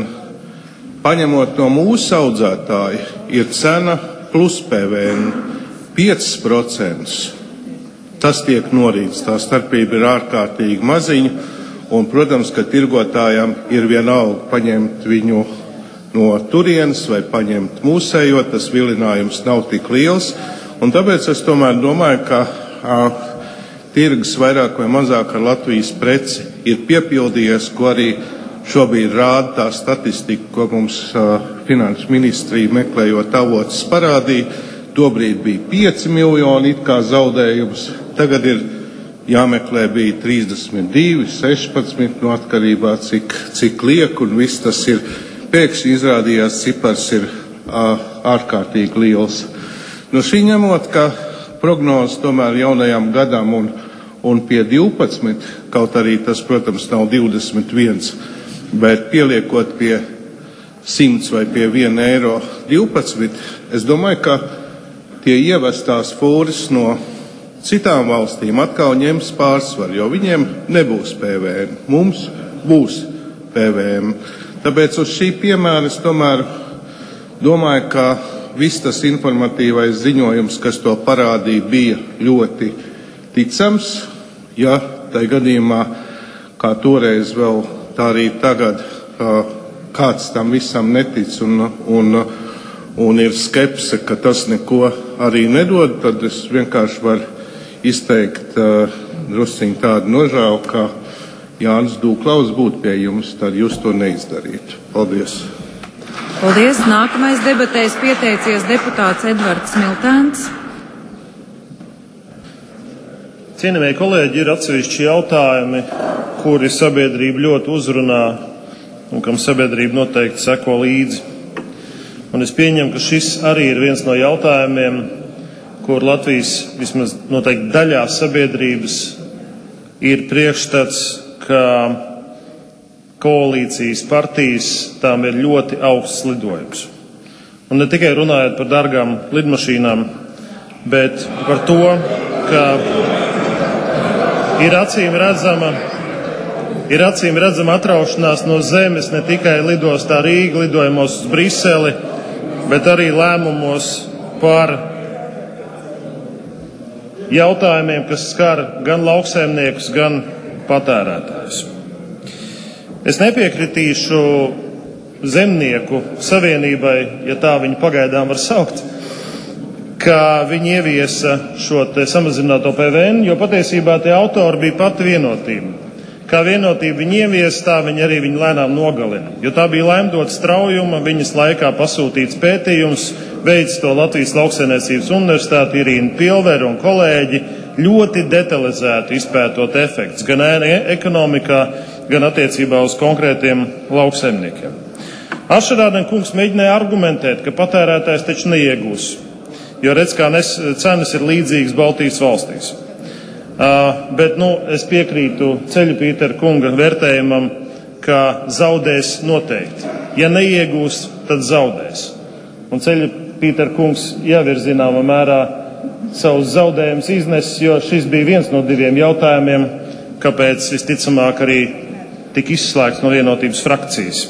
Paņemot no mūsu audzētāja, ir cena plus P V N pieci procenti. Tas tiek norīts, tā starpība ir ārkārtīgi maziņa. Un, protams, ka tirgotājiem ir vienalga paņemt viņu no turienes vai paņemt mūsējo, tas vilinājums nav tik liels. Un tāpēc es tomēr domāju, ka a, tirgus vairāk vai mazāk ar Latvijas preci ir piepildījies, ko arī šobrīd rāda tā statistika, ko mums a, finanšu ministrija meklējot avotus parādīja. Tobrīd bija pieci miljoni it kā zaudējums, tagad ir jāmeklē bija trīsdesmit divi, sešpadsmit, no atkarībā cik, cik liek, un viss tas ir, pēkšņi izrādījās cipars ir ā, ārkārtīgi liels. No šī ņemot, ka prognoze tomēr jaunajam gadam un, un pie divpadsmit, kaut arī tas, protams, nav divdesmit viens, bet pieliekot pie simts vai pie viena eiro divpadsmit, es domāju, ka tie ievestās fūris no citām valstīm atkal ņems pārsvaru, jo viņiem nebūs P V N. Mums būs P V N. Tāpēc uz šī piemēra es tomēr domāju, ka viss tas informatīvais ziņojums, kas to parādīja, bija ļoti ticams. Ja tai gadījumā, kā toreiz vēl, tā arī tagad, kāds tam visam netic un, un, un ir skepse, ka tas neko arī nedod, tad es vienkārši varu izteikt uh, drusciņ tādu nožēlu, ka Jānis Dūklaus būtu pie jums, tad jūs to neizdarītu. Paldies! Paldies! Nākamais debatēs pieteicies deputāts Edvards Smiltēns. Cienījamie kolēģi, ir atsevišķi jautājumi, kuri sabiedrību ļoti uzrunā un kam sabiedrība noteikti seko līdzi. Un es pieņemu, ka šis arī ir viens no jautājumiem, kur Latvijas vismaz noteikti daļā sabiedrības ir priekšstats, ka koalīcijas partijas tām ir ļoti augsts lidojums. Un ne tikai runājot par dārgām lidmašīnām, bet par to, ka ir acīm redzama, ir acīm redzama atraušanās no zemes ne tikai lidostā Rīga, lidojumos uz Briseli, bet arī lēmumos par jautājumiem, kas skar gan lauksaimniekus, gan patērētājus. Es nepiekritīšu zemnieku savienībai, ja tā viņu pagaidām var saukt, ka viņi ieviesa šo te samazināto P V N, jo patiesībā tie autori bija pati vienotība. Kā vienotība viņi ieviesa, tā viņi arī viņu lēnām nogalina. Jo tā bija lēmdot straujuma, viņas laikā pasūtīts pētījums, veids to Latvijas Lauksaimniecības universitāti, Irīna Pilvera un kolēģi, ļoti detalizēti izpētot efekts gan ekonomikā, gan attiecībā uz konkrētiem lauksaimniekiem. Ašarādien kungs mēģināja argumentēt, ka patērētājs taču neiegūs, jo redz, kā nes, cenas ir līdzīgas Baltijas valstīs. Uh, bet, nu, es piekrītu Ceļu Pītera kunga vērtējumam, ka zaudēs noteikti. Ja neiegūs, tad zaudēs. Un Ceļu Pītera kungs jau ir zināmā mērā savus zaudējumus iznesis, jo šis bija viens no diviem jautājumiem, kāpēc visticamāk arī tika izslēgts no vienotības frakcijas.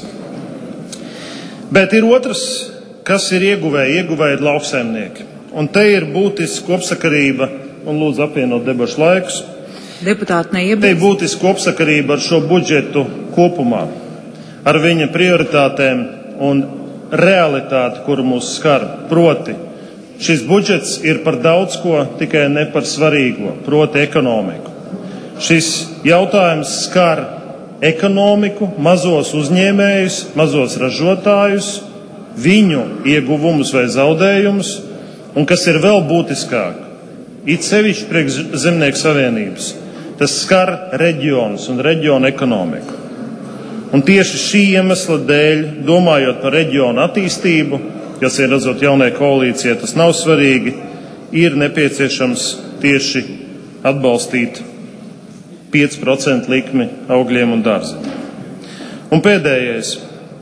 Bet ir otrs, kas ir ieguvēji, ieguvēji ir lauksaimnieki. Un te ir būtiska kopsakarība, un lūdzu apvienot debašu laikus. Deputāti neiebilst. Te ir būtiska kopsakarība ar šo budžetu kopumā, ar viņa prioritātēm un realitāti, kuru mūs skar. Proti, šis budžets ir par daudz ko, tikai ne par svarīgo, proti ekonomiku. Šis jautājums skar ekonomiku, mazos uzņēmējus, mazos ražotājus, viņu ieguvumus vai zaudējumus, un kas ir vēl būtiskāk, it sevišķi priekš Zemnieku savienības, tas skar reģionus un reģionu ekonomiku. Un tieši šī iemesla dēļ, domājot par reģionu attīstību, kas ir redzot jaunai koalīcijai, tas nav svarīgi, ir nepieciešams tieši atbalstīt pieci procenti likmi augļiem un dārzeņiem. Un pēdējais.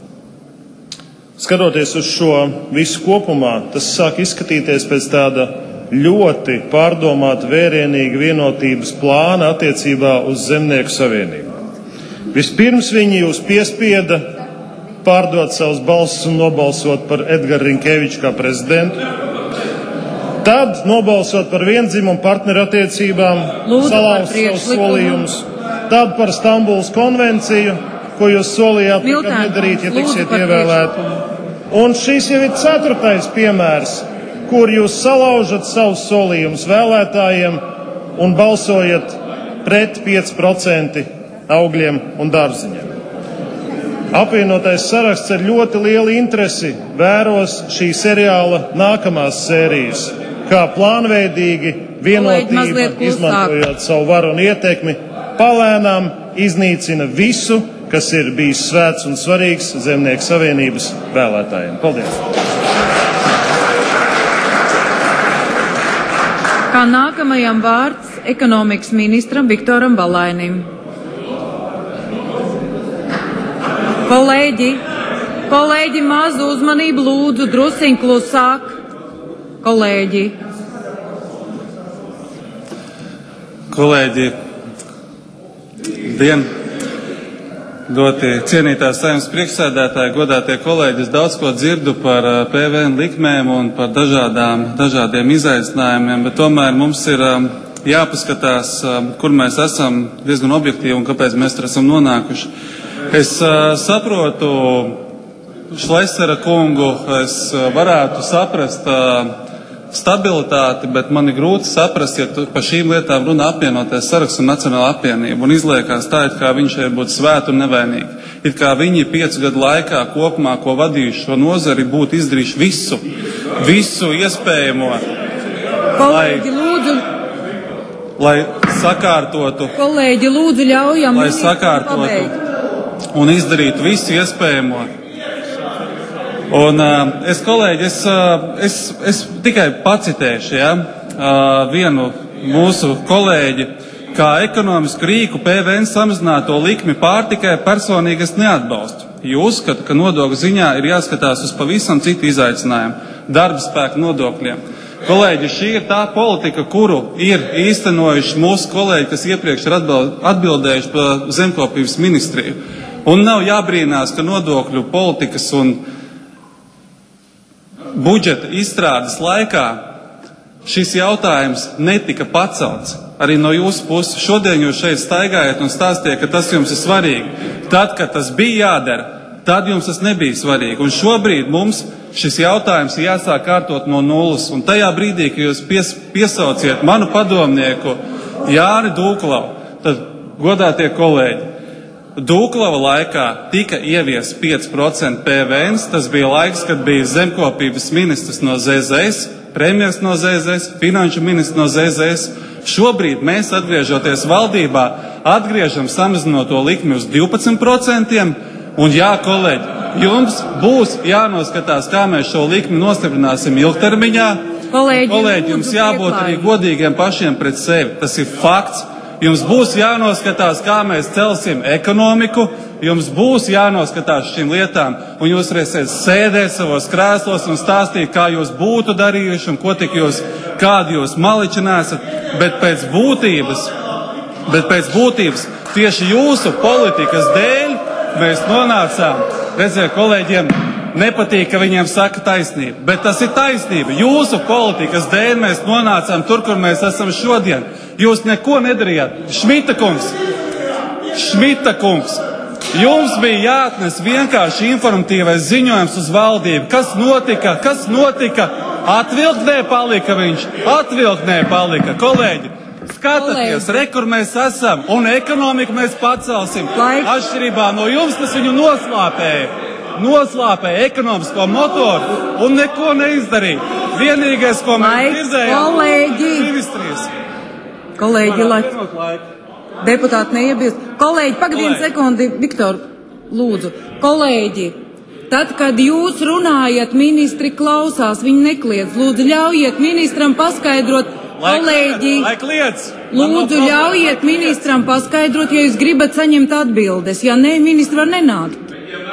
Skatoties uz šo visu kopumā, tas sāk izskatīties pēc tāda ļoti pārdomāta, vērienīga vienotības plāna attiecībā uz Zemnieku savienību. Vispirms viņi jūs piespieda pārdot savus balsus un nobalsot par Edgaru Rinkeviču kā prezidentu. Tad nobalsot par viendzimumu partneru attiecībām, salauzt savus solījumus. Tad par Stambulas konvenciju, ko jūs solījāt nekad nedarīt, ja tiksiet ievēlēti. Un šis jau ir ceturtais piemērs, kur jūs salaužat savus solījumus vēlētājiem un balsojat pret pieci procenti augļiem un dārziņiem. Apvienotais saraksts ar ļoti lielu interesi vēros šī seriāla nākamās sērijas, kā plānveidīgi, vienotība, izmantojot savu varu un ietekmi, palēnām iznīcina visu, kas ir bijis svēts un svarīgs Zemnieku savienības vēlētājiem. Paldies! Kā nākamajam vārds ekonomikas ministram Viktoram Balainim. Kolēģi, kolēģi, mazu uzmanību lūdzu, drusiņ klusāk. Kolēģi. Kolēģi, dien. Ļoti cienītās Saeimas priekšsēdētāji, godātie kolēģi, es daudz ko dzirdu par P V N likmēm un par dažādām, dažādiem izaicinājumiem, bet tomēr mums ir jāpaskatās, kur mēs esam diezgan objektīvi un kāpēc mēs tur esam nonākuši. Es saprotu Šlesera kungu, es varētu saprast stabilitāti, bet man ir grūti saprast, ja par šīm lietām runā apvienoties saraksts un Nacionāla apvienība un izliekās tā, it kā viņš šeit būtu svēt un nevainīgi. It kā viņi piecu gadu laikā kopumā, ko vadījuši šo nozari, būtu izdarījuši visu, visu iespējamo, Kolēģi, lai, lūdzu, lai sakārtotu, kolēģi, lūdzu, ļaujam, lai sakārtotu un izdarītu visu iespējamo. Un uh, es, kolēģi, es, uh, es, es tikai pacitēšu, ja, uh, vienu mūsu kolēģi, kā ekonomisku rīku P V N samazināto likmi pārtikai personīgi es neatbalstu. Jo uzskatu, ka nodokļu ziņā ir jāskatās uz pavisam citu izaicinājumu - darba spēka nodokļiem. Kolēģi, šī ir tā politika, kuru ir īstenojuši mūsu kolēģi, kas iepriekš ir atbildējuši par zemkopības ministriju. Un nav jābrīnās, ka nodokļu politikas un budžeta izstrādes laikā šis jautājums netika pacelts arī no jūsu puses. Šodien jūs šeit staigājat un stāstiet, ka tas jums ir svarīgi. Tad, kad tas bija jādara, tad jums tas nebija svarīgi. Un šobrīd mums šis jautājums ir jāsāk kārtot no nulles. Un tajā brīdī, kad jūs pies, piesauciet manu padomnieku Jāni Dūklavu, tad godātie kolēģi, Dūklava laikā tika ievies pieci procenti P V N, tas bija laiks, kad bija zemkopības ministrs no Z Z S, premjers no Z Z S, finanšu ministrs no Z Z S. Šobrīd mēs, atgriežoties valdībā, atgriežam samazinoto likmi uz divpadsmit procentiem, un jā, kolēģi, jums būs jānoskatās, kā mēs šo likmi nostiprināsim ilgtermiņā. Kolēģi, kolēģi jums jābūt arī godīgiem pašiem pret sevi. Tas ir fakts. Jums būs jānoskatās, kā mēs celsim ekonomiku, jums būs jānoskatās šīm lietām, un jūs varēsiet sēdēt savos krēslos un stāstīt, kā jūs būtu darījuši un ko tik jūs, kādi jūs maliči nesat, bet pēc būtības, bet pēc būtības tieši jūsu politikas dēļ mēs nonācām, redziet, kolēģiem nepatīk, ka viņiem saka taisnība, bet tas ir taisnība. Jūsu politikas dēļ mēs nonācām tur, kur mēs esam šodien. Jūs neko nedarījāt. Šmita kungs, Šmita kungs, jums bija jāatnes vienkārši informatīvais ziņojums uz valdību. Kas notika? Kas notika? Atvilktnē palika viņš. Atvilktnē palika. Kolēģi, skatieties, re, kur mēs esam, un ekonomiku mēs pacelsim. Atšķirībā no jums tas viņu noslāpēja. Noslāpēja ekonomisko motoru un neko neizdarīja. Vienīgais, ko mēs dzirdējām, ir ministrijas. Kolēģi, lai deputāti neiebilst. Kolēģi, pagadiet sekundi, Viktor, lūdzu. Kolēģi, tad, kad jūs runājat, ministri klausās, viņi nekliedz. Lūdzu, ļaujiet ministram paskaidrot. Kolēģi, lūdzu, ļaujiet ministram paskaidrot, ja jūs gribat saņemt atbildes. Ja nē, ministri var nenākt.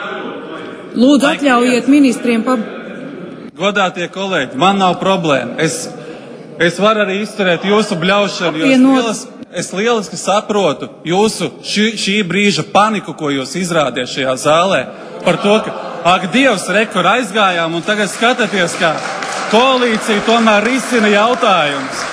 Lūdzu, atļaujiet ministriem pa... Godātie kolēģi, man nav problēma. Es... Es varu arī izturēt jūsu bļaušanu, jo es lieliski, es lieliski saprotu jūsu šī, šī brīža paniku, ko jūs izrādiet šajā zālē, par to, ka, ak, Dievs, rekur aizgājām, un tagad skatāties, kā koalīcija tomēr risina jautājumus.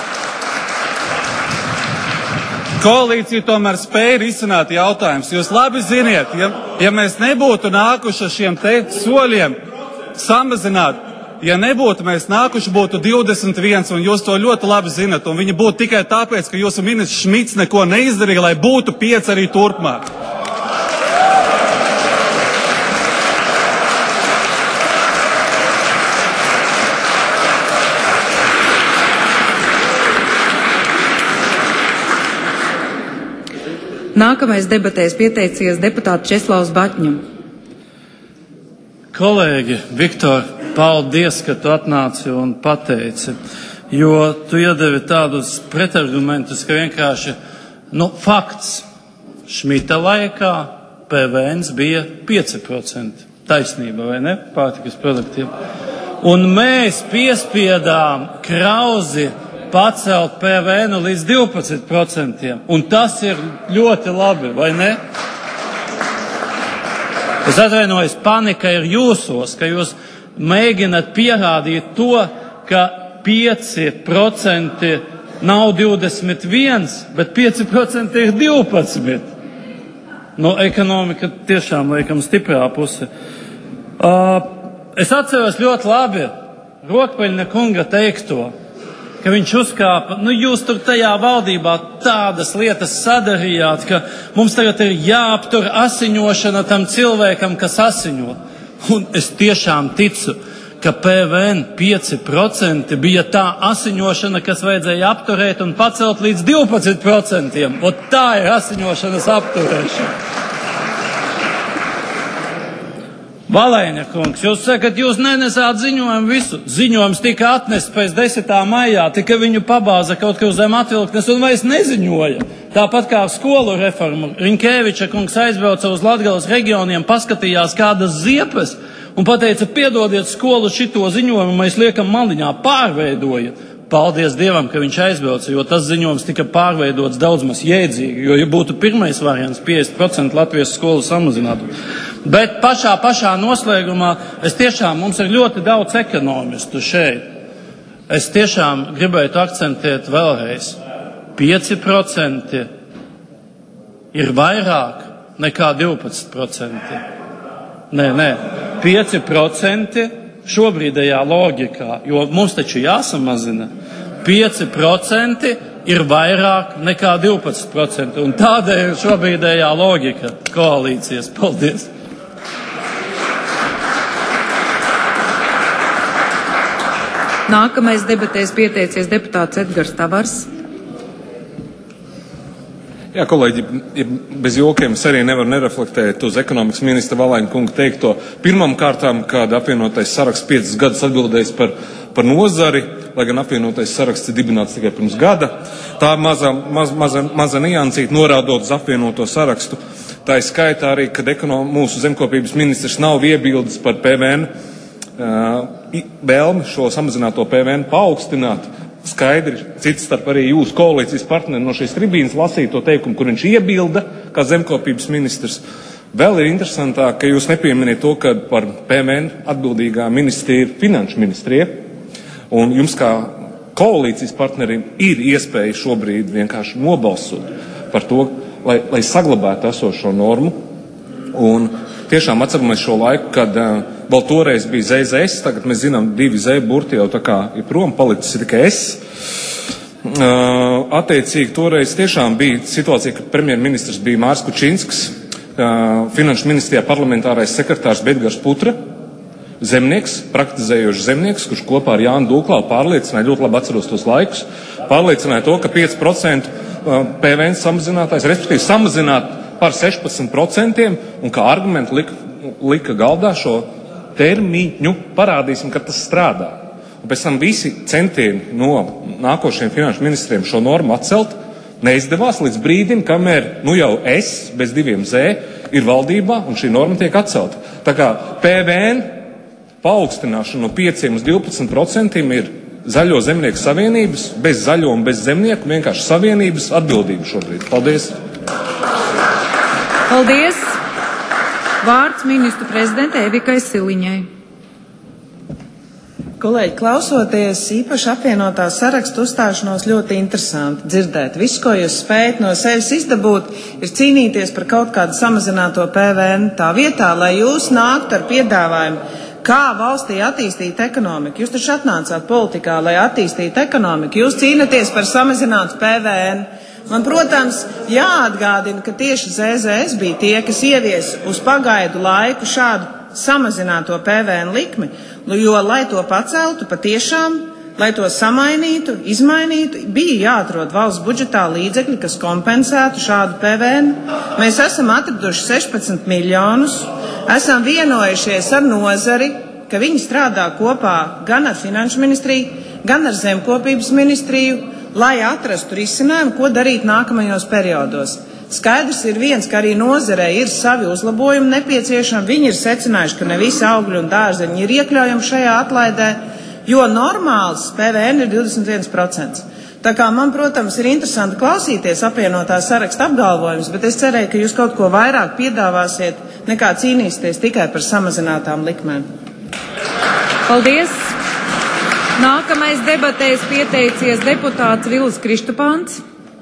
Koalīcija tomēr spēja risināt jautājumus. Jūs labi ziniet, ja, ja mēs nebūtu nākuši ar šiem te soļiem samazināt, ja nebūtu mēs nākuši, būtu divdesmit viens, un jūs to ļoti labi zinat, un viņi būtu tikai tāpēc, ka jūsu ministrs Šmits neko neizdarīja, lai būtu pieci arī turpmāk. Nākamais debatēs pieteicies deputāts Česlavs Baķņam. Kolēģi, Viktor, paldies, ka tu atnāci un pateici, jo tu iedevi tādus pretargumentus, ka vienkārši, nu, fakts, Šmita laikā P V N bija pieci procenti. Taisnība, vai ne? Pārtikas produktiem. Un mēs piespiedām Krauzi pacelt P V N līdz divpadsmit procentiem. Un tas ir ļoti labi, vai ne? Es atvainojos, panika ir jūsos, ka jūs mēģināt pierādīt to, ka pieci procenti nav divdesmit viens, bet pieci procenti ir divpadsmit. Nu, ekonomika tiešām laikam stiprā puse. Uh, es atceros ļoti labi Rokpeļņa kunga teikto, ka viņš uzkāpa, nu jūs tur tajā valdībā tādas lietas sadarījāt, ka mums tagad ir jāaptur asiņošana tam cilvēkam, kas asiņo. Un es tiešām ticu, ka P V N pieci procenti bija tā asiņošana, kas vajadzēja apturēt un pacelt līdz divpadsmit procentiem. Un tā ir asiņošanas apturēšana. Valēņa kungs, jūs sakat, jūs nenesāt ziņojumu visu. Ziņojums tika atnests pēc desmitā maijā, tika viņu pabāza kaut kur zem atvilknes un vairs neziņoja. Tāpat kā skolu reformu. Riņkēviča kungs aizbrauca uz Latgales reģioniem, paskatījās kādas ziepes un pateica, piedodiet skolu šito ziņojumu, mēs liekam maliņā, pārveidoja. Paldies Dievam, ka viņš aizbrauca, jo tas ziņojums tika pārveidots daudz maz jēdzīgi, jo ja būtu pirmais variants, piecdesmit procenti Latvijas skolu samazinātu. Bet pašā, pašā noslēgumā, es tiešām, mums ir ļoti daudz ekonomistu šeit. Es tiešām gribētu akcentēt vēlreiz. pieci procenti ir vairāk nekā divpadsmit procenti. Nē, nē, pieci procenti šobrīdējā loģikā, jo mums taču jāsamazina. pieci procenti ir vairāk nekā divpadsmit procenti, un tāda ir šobrīdējā loģika koalīcijas. Paldies! Nākamais debatēs pieteicies deputāts Edgars Tavars. Jā, kolēģi, ja bez jokiem es arī nevaru nereflektēt uz ekonomikas ministra Valēņa kunga teikto. Pirmam kārtām, kad apvienotais saraksts piecus gadus atbildējis par, par nozari, lai gan apvienotais saraksts ir dibināts tikai pirms gada. Tā maza, maz, maza, maza niansīta norādot uz apvienoto sarakstu. Tā ir skaitā arī, kad ekonom, mūsu zemkopības ministrs nav iebildes par P V N uh, vēlmi šo samazināto P V N paaugstināt. Skaidri, cits starp arī jūsu koalīcijas partneri no šīs tribīnas lasīja to teikumu, kur viņš iebilda, kā zemkopības ministrs. Vēl ir interesantāk, ka jūs nepieminiet to, ka par P V N atbildīgā ministrija ir finanšu ministrija, un jums kā koalīcijas partnerim ir iespēja šobrīd vienkārši nobalsot par to, lai, lai saglabētu esošo normu. Un tiešām atceramies šo laiku, kad uh, vēl toreiz bija Z Z S, tagad mēs zinām, divi Z burti jau tā kā ir prom, palicis tikai S. Uh, attiecīgi toreiz tiešām bija situācija, ka premjerministrs bija Mārs Kučinskis, uh, finanšu ministrijā parlamentārais sekretārs Bedgars Putra, zemnieks, praktizējošs zemnieks, kurš kopā ar Jānu Dūklāvu pārliecināja, ļoti labi atceros tos laikus, pārliecināja to, ka pieci procenti P V N samazinātājs, respektīvi samazināt par sešpadsmit procentiem, un kā argumentu lika, lika galdā šo termiņu, parādīsim, ka tas strādā. Un pēc tam visi centieni no nākošiem finanšu ministriem šo normu atcelt neizdevās līdz brīdim, kamēr nu jau es bez diviem Z ir valdībā un šī norma tiek atcelta. Tā kā P V N paaugstināšana no pieciem uz divpadsmit procentiem ir Zaļo zemnieku savienības, bez zaļo un bez zemnieku, vienkārši savienības atbildība šobrīd. Paldies! Paldies! Vārds ministru prezidentei Evikai Siliņai. Kolēģi, klausoties īpaši apvienotā sarakstu uzstāšanos, ļoti interesanti dzirdēt. Viss, ko jūs spējat no sevis izdabūt, ir cīnīties par kaut kādu samazināto P V N. Tā vietā, lai jūs nāktu ar piedāvājumu, kā valstī attīstīt ekonomiku. Jūs taču atnācāt politikā, lai attīstītu ekonomiku. Jūs cīnaties par samazinātu P V N. Man, protams, jāatgādina, ka tieši Z Z S bija tie, kas ievies uz pagaidu laiku šādu samazināto P V N likmi, jo, lai to paceltu patiešām, lai to samainītu, izmainītu, bija jāatrod valsts budžetā līdzekļi, kas kompensētu šādu P V N. Mēs esam atraduši sešpadsmit miljonus, esam vienojušies ar nozari, ka viņi strādā kopā gan ar finanšu ministriju, gan ar zemkopības ministriju, lai atrastu risinājumu, ko darīt nākamajos periodos. Skaidrs ir viens, ka arī nozarei ir savi uzlabojumi nepieciešami. Viņi ir secinājuši, ka ne visi augļi un dārzeņi ir iekļaujami šajā atlaidē, jo normāls P V N ir divdesmit viens procents. Tā kā man, protams, ir interesanti klausīties apvienotā saraksta apgalvojumus, bet es cerēju, ka jūs kaut ko vairāk piedāvāsiet nekā cīnīsieties tikai par samazinātām likmēm. Paldies! Nākamais debatēs pieteicies deputāts Vilis Kristupāns.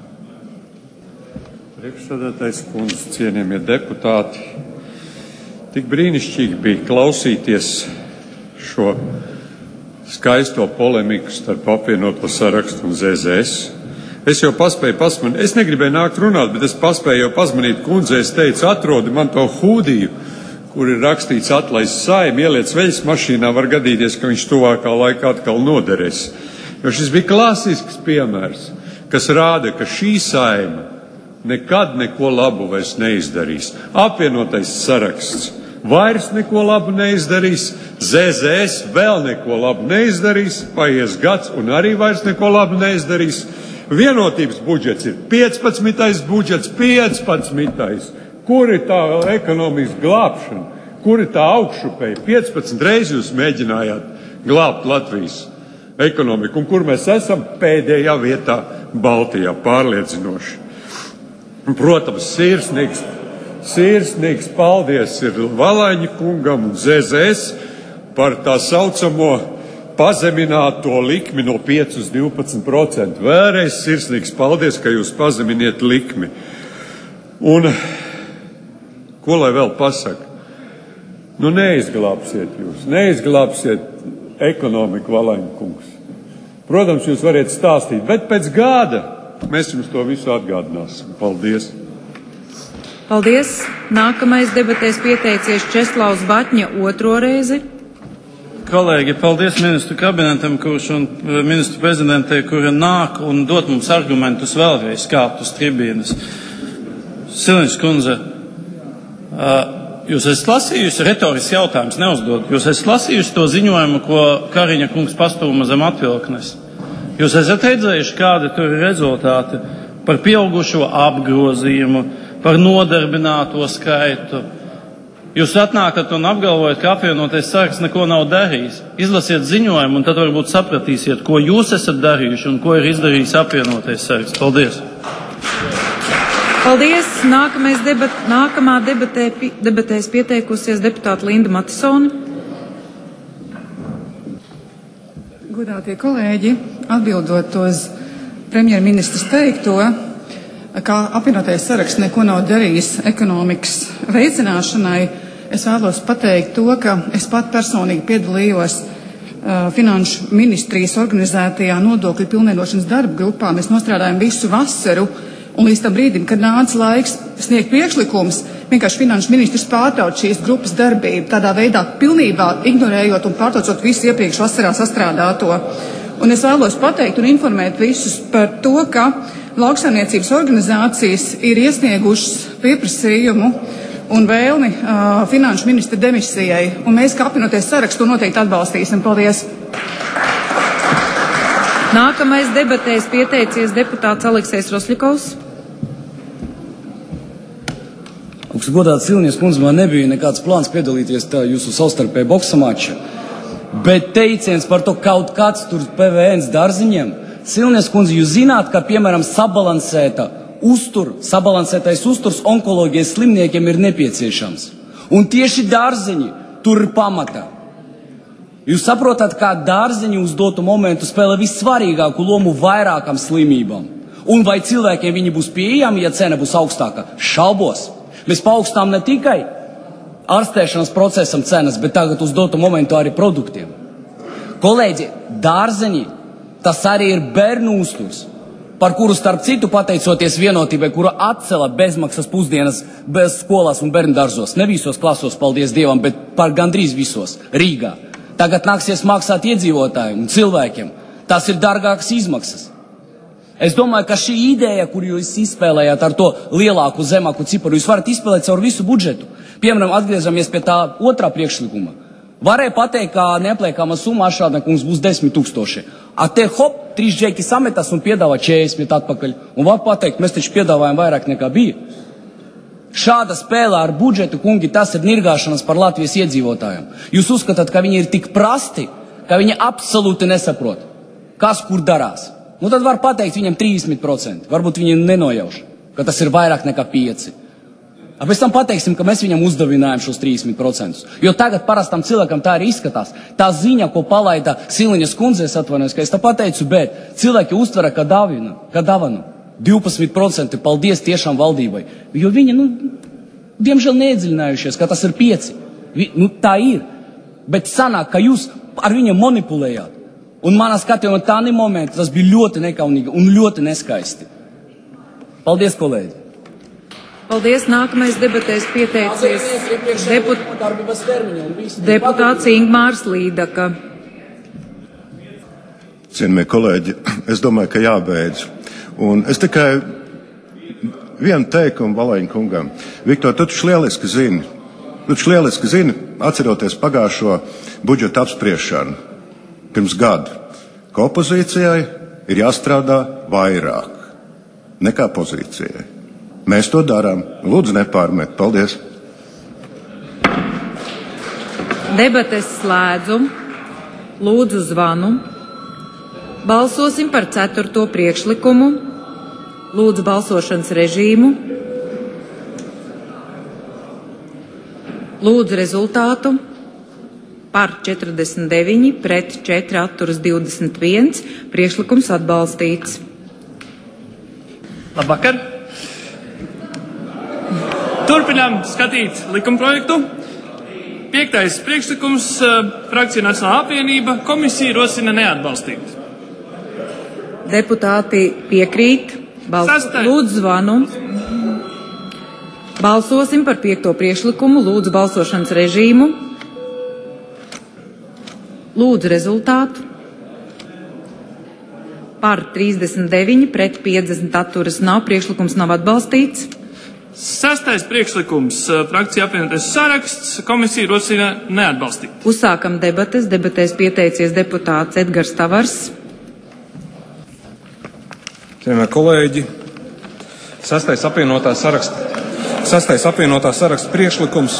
Priekšsēdētājs kundze, cienījamie deputāti, tik brīnišķīgi bija klausīties šo skaisto polemiku starp apvienoto sarakstu un Z Z S. Es jau paspēju pasmanīt, es negribēju nākt runāt, bet es paspēju jau pasmanīt kundzei, es teicu, atrodi man to hūdiju, kur ir rakstīts atlaist saimi, ieliec veļas mašīnā, var gadīties, ka viņš tuvākā laikā atkal noderēs. Jo šis bija klasisks piemērs, kas rāda, ka šī saima nekad neko labu vairs neizdarīs. Apvienotais saraksts vairs neko labu neizdarīs, Z Z S vēl neko labu neizdarīs, paies gads un arī vairs neko labu neizdarīs. Vienotības budžets ir piecpadsmitais budžets, piecpadsmitais. Kur ir tā ekonomikas glābšana? Kur ir tā augšupēja? piecpadsmit reizes jūs mēģinājāt glābt Latvijas ekonomiku, un kur mēs esam pēdējā vietā Baltijā pārliecinoši. Protams, sirsnīgs, sirsnīgs paldies ir Valaņa kungam un Z Z S par tā saucamo pazemināto likmi no pieci uz divpadsmit procenti. Vēlreiz sirsnīgs paldies, ka jūs pazeminiet likmi. Un ko lai vēl pasaka? Nu, neizglābsiet jūs, neizglābsiet ekonomiku, Valaņa kungs. Protams, jūs variet stāstīt, bet pēc gada mēs jums to visu atgādināsim. Paldies! Paldies! Nākamais debatēs pieteicies Česlavs Batņa otro reizi. Kolēģi, paldies ministru kabinetam, kurš un ministru prezidentei, kura nāk un dot mums argumentus vēlreiz kāpt uz tribīnes. Silniņš kundze, jūs esat lasījusi, retorisks jautājums neuzdod, jūs esat lasījusi to ziņojumu, ko Kariņa kungs pastūma zem atvilknes. Jūs esat redzējuši, kādi tur ir rezultāti par pieaugušo apgrozījumu, par nodarbināto skaitu. Jūs atnākat un apgalvojat, ka apvienotais saraksts neko nav darījis. Izlasiet ziņojumu un tad varbūt sapratīsiet, ko jūs esat darījuši un ko ir izdarījis apvienotais saraksts. Paldies! Paldies! Nākamais debat, nākamā debatē, debatēs pieteikusies deputāta Linda Matisone. Godātie kolēģi, atbildot uz premjerministras teikto, ka apvienotais saraksts neko nav darījis ekonomikas veicināšanai, es vēlos pateikt to, ka es pat personīgi piedalījos uh, Finanšu ministrijas organizētajā nodokļu pilnveidošanas darba grupā. Mēs nostrādājam visu vasaru, un līdz tam brīdim, kad nāca laiks sniegt priekšlikums, vienkārši Finanšu ministrs pārtrauc šīs grupas darbību, tādā veidā pilnībā ignorējot un pārtraucot visu iepriekš vasarā sastrādāto. Un es vēlos pateikt un informēt visus par to, ka lauksaimniecības organizācijas ir iesniegušas pieprasījumu un vēlmi uh, finanšu ministra demisijai, un mēs, kā apvienotais saraksts, to noteikti atbalstīsim. Paldies! Nākamais debatēs pieteicies deputāts Aleksejs Rosļikovs. Godāts Silniņas kundze, man nebija nekāds plāns piedalīties tā jūsu savstarpēji boksa mača, bet teiciens par to kaut kāds tur P V N dārziņiem. Silniņas kundze, jūs zināt, ka, piemēram, sabalansēta uztur, sabalansētais uzturs onkoloģijas slimniekiem ir nepieciešams. Un tieši dārziņi tur ir pamatā. Jūs saprotat, kā dārziņi uz dotu momentu spēlē vissvarīgāku lomu vairākam slimībām. Un vai cilvēkiem viņi būs pieejami, ja cena būs augstāka? Šaubos. Mēs paaugstām ne tikai ārstēšanas procesam cenas, bet tagad uz dotu momentu arī produktiem. Kolēģi, dārziņi, tas arī ir bērnu uzturs, par kuru starp citu pateicoties vienotībai, kura atcela bezmaksas pusdienas bez skolās un bērnu dārzos. Ne visos klasos, paldies Dievam, bet par gandrīz visos Rīgā. Tagad nāksies maksāt iedzīvotājiem un cilvēkiem. Tas ir dārgākas izmaksas. Es domāju, ka šī ideja, kur jūs izspēlējāt ar to lielāku, zemāku ciparu, jūs varat izspēlēt caur visu budžetu. Piemēram, atgriežamies pie tā otrā priekšlikuma. Varēja pateikt, ka neapliekama summa Ašrādne kungs būs desmit tūkstoši. A te hop, trīs džeki sametas un piedāvā četrdesmit atpakaļ. Un var pateikt, mēs taču piedāvājam vairāk nekā bija. Šāda spēle ar budžetu, kungi, tas ir nirgāšanas par Latvijas iedzīvotājiem. Jūs uzskatāt, ka viņi ir tik prasti, ka viņi absolūti nesaprot, kas kur darās. Nu tad var pateikt viņam trīsdesmit procenti. Varbūt viņi nenojauš, ka tas ir vairāk nekā pieci. Pēc tam pateiksim, ka mēs viņam uzdavinājam šos trīsdesmit procentus. Jo tagad parastam cilvēkam tā arī izskatās. Tā ziņa, ko palaida Siliņas kundze, es atvainojos, ka es tā pateicu, bet cilvēki uztvera kā davinu, kā davanu. divpadsmit procenti, paldies tiešām valdībai. Jo viņi, nu, diemžēl neiedziļinājušies, ka tas ir pieci. Vi, nu, tā ir. Bet sanāk, ka jūs ar viņiem manipulējāt. Un manā skatījumā tā momenti tas bija ļoti nekaunīgi un ļoti neskaisti. Paldies, kolēģi! Paldies. Nākamais debatēs pieteicies deput... deputāts Ingmārs Līdaka. Cienījamie kolēģi, es domāju, ka jābeidz. Un es tikai vienu teikumu Valaņa kungam. Viktor, tu taču lieliski zini, tu taču lieliski zini, atceroties pagājušo budžeta apspriešanu pirms gada, ka opozīcijai ir jāstrādā vairāk nekā pozīcijai. Mēs to darām. Lūdzu, nepārmet. Paldies. Debates slēdzu. Lūdzu zvanu. Balsosim par ceturto priekšlikumu. Lūdzu balsošanas režīmu. Lūdzu rezultātu. Par četrdesmit deviņi, pret četri, atturas divdesmit viens. Priekšlikums atbalstīts. Labvakar! Turpinām skatīt likumprojektu. Piektais priekšlikums, frakcija Nacionālā apvienība, komisija rosina neatbalstīt. Deputāti piekrīt. Bal... Lūdzu zvanu. Balsosim par piekto priekšlikumu. Lūdzu balsošanas režīmu. Lūdzu rezultātu. Par trīsdesmit deviņi, pret piecdesmit atturas nav. Priekšlikums nav atbalstīts. Sastais priekšlikums, frakcija apvienotais saraksts, komisija rosina neatbalstīt. Uzsākam debates. Debatēs pieteicies deputāts Edgars Tavars. Cienījamie kolēģi, sastais apvienotā saraksta, sastais apvienotā saraksta priekšlikums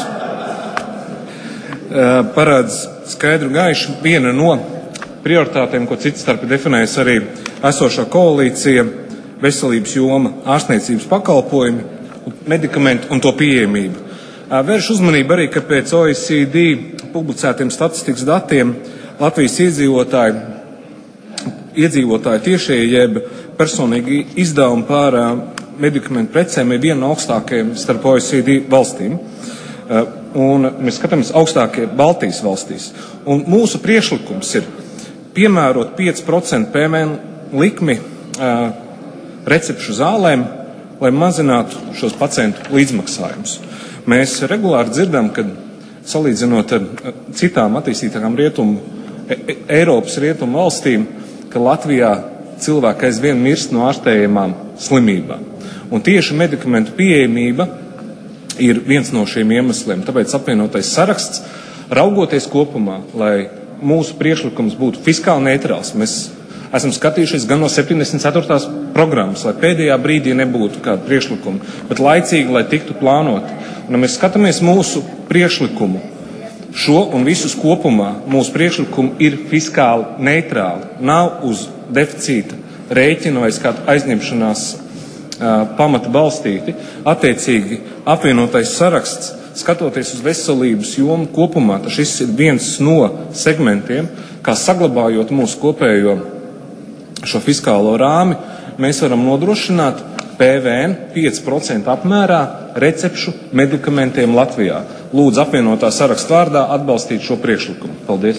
paredz skaidru gaišu viena no prioritātēm, ko cits starp definējas arī esošā koalīcija, veselības joma, ārstniecības pakalpojumi, medikamentu un to pieejamību. Vērš uzmanību arī, ka pēc O E C D publicētiem statistikas datiem Latvijas iedzīvotāji, iedzīvotāji tiešie jeb personīgi izdevumi par medikamentu precēm ir viena no augstākajiem starp O E C D valstīm. Un mēs skatāmies augstākie Baltijas valstīs. Un mūsu priekšlikums ir piemērot pieci procenti P V N likmi recepšu zālēm, lai mazinātu šos pacientu līdzmaksājumus. Mēs regulāri dzirdam, ka salīdzinot ar citām attīstītākām rietumu, e, Eiropas rietumu valstīm, ka Latvijā cilvēki aizvien mirst no ārstējamām slimībām. Un tieši medikamentu pieejamība ir viens no šiem iemesliem. Tāpēc apvienotais saraksts, raugoties kopumā, lai mūsu priekšlikums būtu fiskāli neitrāls, mēs esam skatījušies gan no septiņdesmit ceturtās programmas, lai pēdējā brīdī nebūtu kāda priekšlikuma, bet laicīgi, lai tiktu plānot. Un, ja mēs skatāmies mūsu priekšlikumu, šo un visus kopumā, mūsu priekšlikumi ir fiskāli neitrāli, nav uz deficīta rēķina vai kāda aizņemšanās uh, pamata balstīti. Attiecīgi apvienotais saraksts, skatoties uz veselības jomu kopumā, tas šis ir viens no segmentiem, kā saglabājot mūsu kopējo šo fiskālo rāmi, mēs varam nodrošināt P V N pieci procenti apmērā recepšu medikamentiem Latvijā. Lūdzu apvienotā saraksta vārdā atbalstīt šo priekšlikumu. Paldies.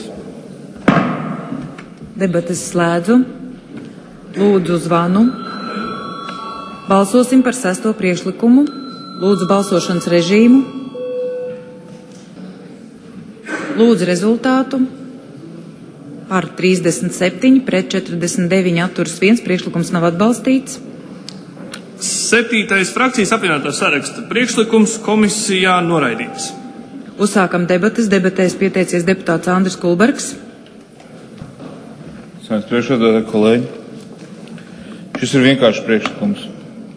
Debates slēdzu. Lūdzu zvanu. Balsosim par sesto priekšlikumu. Lūdzu balsošanas režīmu. Lūdzu rezultātu. Par trīsdesmit septiņi, pret četrdesmit deviņi, atturas viens. Priekšlikums nav atbalstīts. Septītais frakcijas apvienotā saraksta priekšlikums komisijā noraidīts. Uzsākam debates. Debatēs pieteicies deputāts Andris Kulbergs. Saimnes priekšsēdētāji, kolēģi. Šis ir vienkāršs priekšlikums.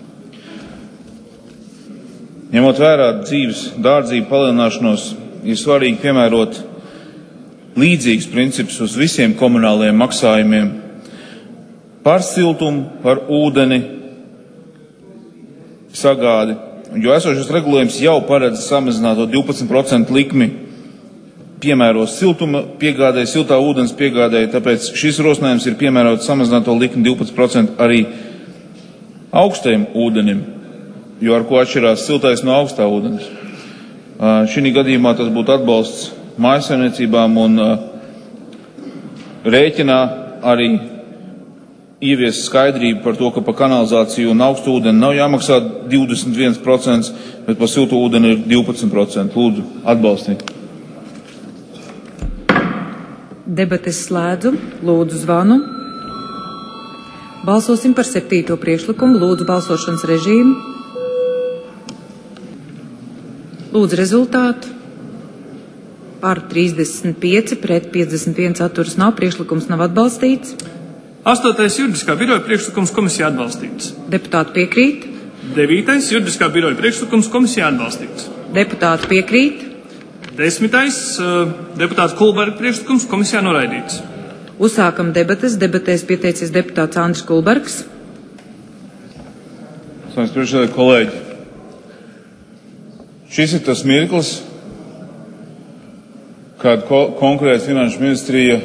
Ņemot vērā dzīves dārdzību palielināšanos, ir svarīgi piemērot līdzīgs princips uz visiem komunālajiem maksājumiem par siltumu, par ūdeni, sagādi, jo esošais regulējums jau paredz samazināto divpadsmit procentu likmi piemēros siltuma piegādēji, siltā ūdens piegādēji, tāpēc šis rosinājums ir piemērots samazināto likmi divpadsmit procentu arī augstajam ūdenim, jo ar ko atšķirās siltais no augstā ūdens. Šī gadījumā tas būtu atbalsts mājasaimniecībām un rēķinā arī ievies skaidrību par to, ka pa kanalizāciju un augstu ūdeni nav jāmaksā divdesmit viens procents, bet pa siltu ūdeni ir divpadsmit procenti. Lūdzu, atbalstīt. Debates slēdzu, lūdzu zvanu. Balsosim par septīto priekšlikumu, lūdzu balsošanas režīmu. Lūdzu rezultātu. Par trīsdesmit pieci, pret piecdesmit viens atturas nav, priekšlikums nav atbalstīts. Astotais juridiskā biroja priekšlikums komisijā atbalstīts. Deputāti piekrīt. Devītais juridiskā biroja priekšlikums komisijā atbalstīts. Deputāti piekrīt. Desmitais deputāta Kulberga priekšlikums komisijā noraidīts. Uzsākam debates. Debatēs pieteicies deputāts Andris Kulbergs. Sāks priekšsēdētāji, kolēģi. Šis ir tas mirklis, kad ko konkrēti Finanšu ministrija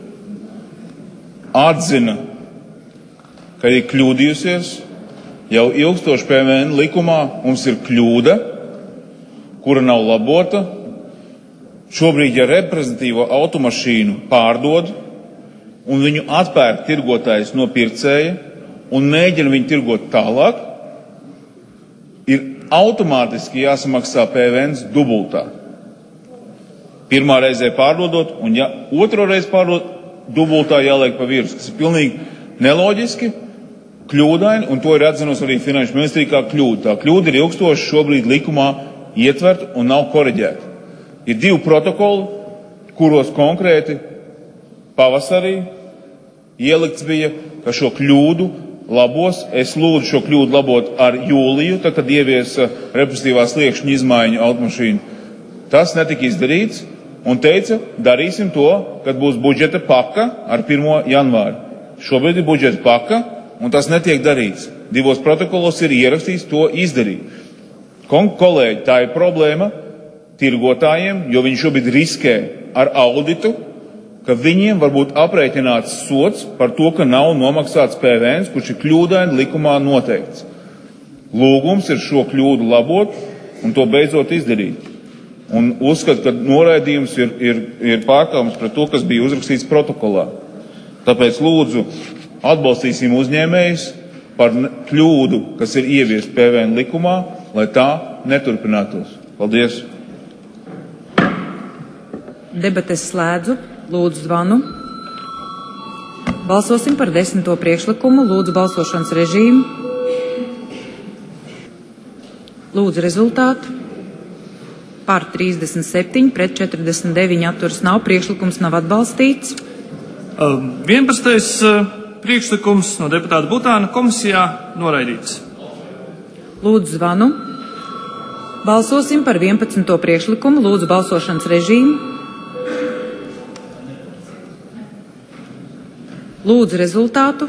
atzina, ka ir kļūdījusies. Jau ilgstoši P V N likumā mums ir kļūda, kura nav labota. Šobrīd, ja reprezentatīvo automašīnu pārdod un viņu atpērk tirgotājs no pircēja un mēģina viņu tirgot tālāk, ir automātiski jāsamaksā P V Ns dubultā. Pirmā reizē pārdodot, un ja otro reizi pārdot, dubultā jāliek pa virsmu, kas ir pilnīgi neloģiski, kļūdaini, un to ir atzinusi arī Finanšu ministrija kā kļūda. Tā kļūda ir ilgstoši šobrīd likumā ietverta un nav koriģēta. Ir divi protokoli, kuros konkrēti pavasarī ielikts bija, ka šo kļūdu labos. Es lūdzu šo kļūdu labot ar jūliju, tad, kad ieviesa reprezentatīvās liekšņu izmaiņu automašīnu. Tas netika izdarīts un teica, darīsim to, kad būs budžeta paka ar pirmo janvāru. Šobrīd ir budžeta paka un tas netiek darīts. Divos protokolos ir ierakstīts to izdarīt. Kolēģi, tā ir problēma tirgotājiem, jo viņi šobrīd riskē ar auditu, ka viņiem var būt aprēķināts sods par to, ka nav nomaksāts P V Ns, kurš ir kļūdaini likumā noteikts. Lūgums ir šo kļūdu labot un to beidzot izdarīt. Un uzskatu, ka noraidījums ir, ir, ir pārkāpums pret to, kas bija uzrakstīts protokolā. Tāpēc lūdzu atbalstīsim uzņēmējus par kļūdu, kas ir ieviest P V N likumā, lai tā neturpinātos. Paldies! Debates slēdzu. Lūdzu zvanu. Balsosim par desmito priekšlikumu. Lūdzu balsošanas režīmu. Lūdzu rezultātu. Par trīsdesmit septiņi, pret četrdesmit deviņi atturas nav. Priekšlikums nav atbalstīts. vienpadsmitais priekšlikums no deputāta Butāna komisijā noraidīts. Lūdzu zvanu. Balsosim par vienpadsmito priekšlikumu. Lūdzu balsošanas režīmu. Lūdzu rezultātu.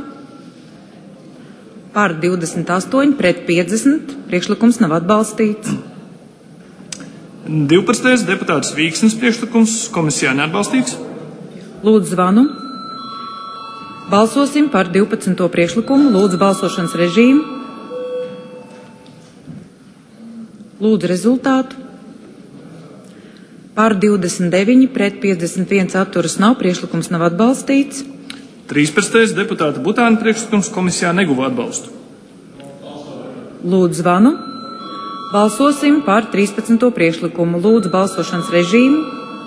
Par divdesmit astoņi, pret piecdesmit. Priekšlikums nav atbalstīts. divpadsmitais deputāts Vīksnes priekšlikums komisijā neatbalstīts. Lūdzu zvanu. Balsosim par divpadsmito priekšlikumu. Lūdzu balsošanas režīmu. Lūdzu rezultātu. Par divdesmit deviņi, pret piecdesmit viens atturas nav. Priekšlikums nav atbalstīts. trīspadsmitais deputāta Butāna priekšlikums komisijā neguva atbalstu. Lūdzu zvanu. Balsosim par trīspadsmito priekšlikumu. Lūdzu balsošanas režīmu.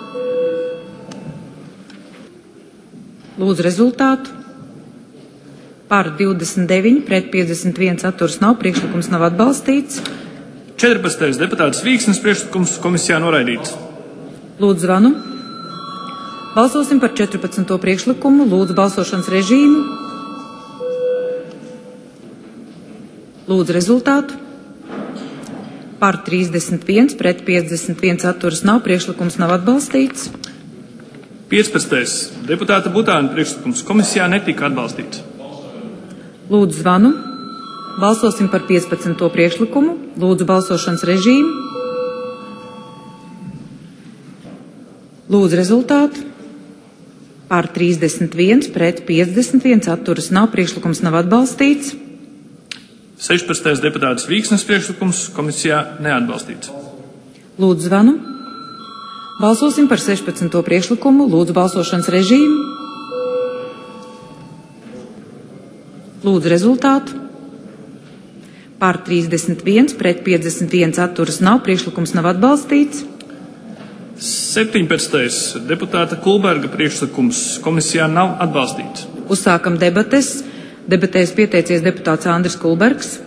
Lūdzu rezultātu. Par divdesmit deviņi, pret piecdesmit viens atturas nav. Priekšlikums nav atbalstīts. četrpadsmitais deputāts Vīksnes priekšlikums komisijā noraidīts. Lūdzu zvanu. Balsosim par četrpadsmito priekšlikumu. Lūdzu balsošanas režīmu. Lūdzu rezultātu. Par trīsdesmit viens, pret piecdesmit viens atturas nav. Priekšlikums nav atbalstīts. piecpadsmitais deputāta Butāna priekšlikums komisijā netika atbalstīts. Lūdzu zvanu. Balsosim par piecpadsmito priekšlikumu. Lūdzu balsošanas režīmu. Lūdzu rezultātu. Par trīsdesmit viens, pret piecdesmit viens, atturas nav, priekšlikums nav atbalstīts. sešpadsmitais deputāts Vīksnes priekšlikums komisijā neatbalstīts. Lūdzu zvanu. Balsosim par sešpadsmito priekšlikumu. Lūdzu balsošanas režīmu. Lūdzu rezultātu. Par trīsdesmit viens, pret piecdesmit viens, atturas nav, priekšlikums nav atbalstīts. septiņpadsmitais deputāta Kulberga priekšlikums komisijā nav atbalstīts. Uzsākam debates. Debatēs pieteicies deputāts Andris Kulbergs.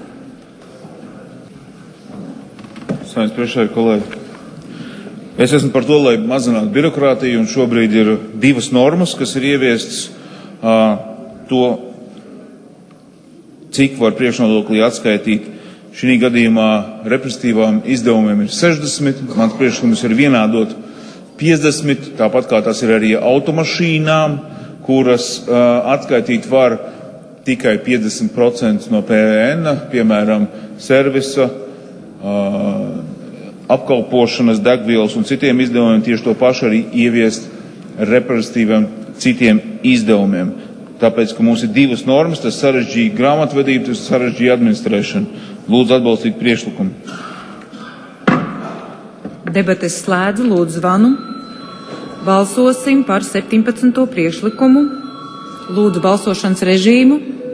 Saimnes priekšsēdētāji, kolēģi. Es esmu par to, lai mazinātu birokrātiju, un šobrīd ir divas normas, kas ir ieviestas. To, cik var priekšnodokli atskaitīt. Šī gadījumā represīvām izdevumiem ir sešdesmit, mans priekšlikums ir vienādot piecdesmit, tāpat kā tas ir arī automašīnām, kuras uh, atskaitīt var tikai piecdesmit procenti no P V N, piemēram, servisa, uh, apkalpošanas, degvielas un citiem izdevumiem, tieši to pašu arī ieviest represīviem citiem izdevumiem. Tāpēc, ka mums ir divas normas, tas sarežģīja grāmatvedību, tas sarežģīja administrēšanu. Lūdzu atbalstīt priekšlikumu. Debates slēdzu, lūdzu zvanu. Balsosim par septiņpadsmito priekšlikumu. Lūdzu balsošanas režīmu.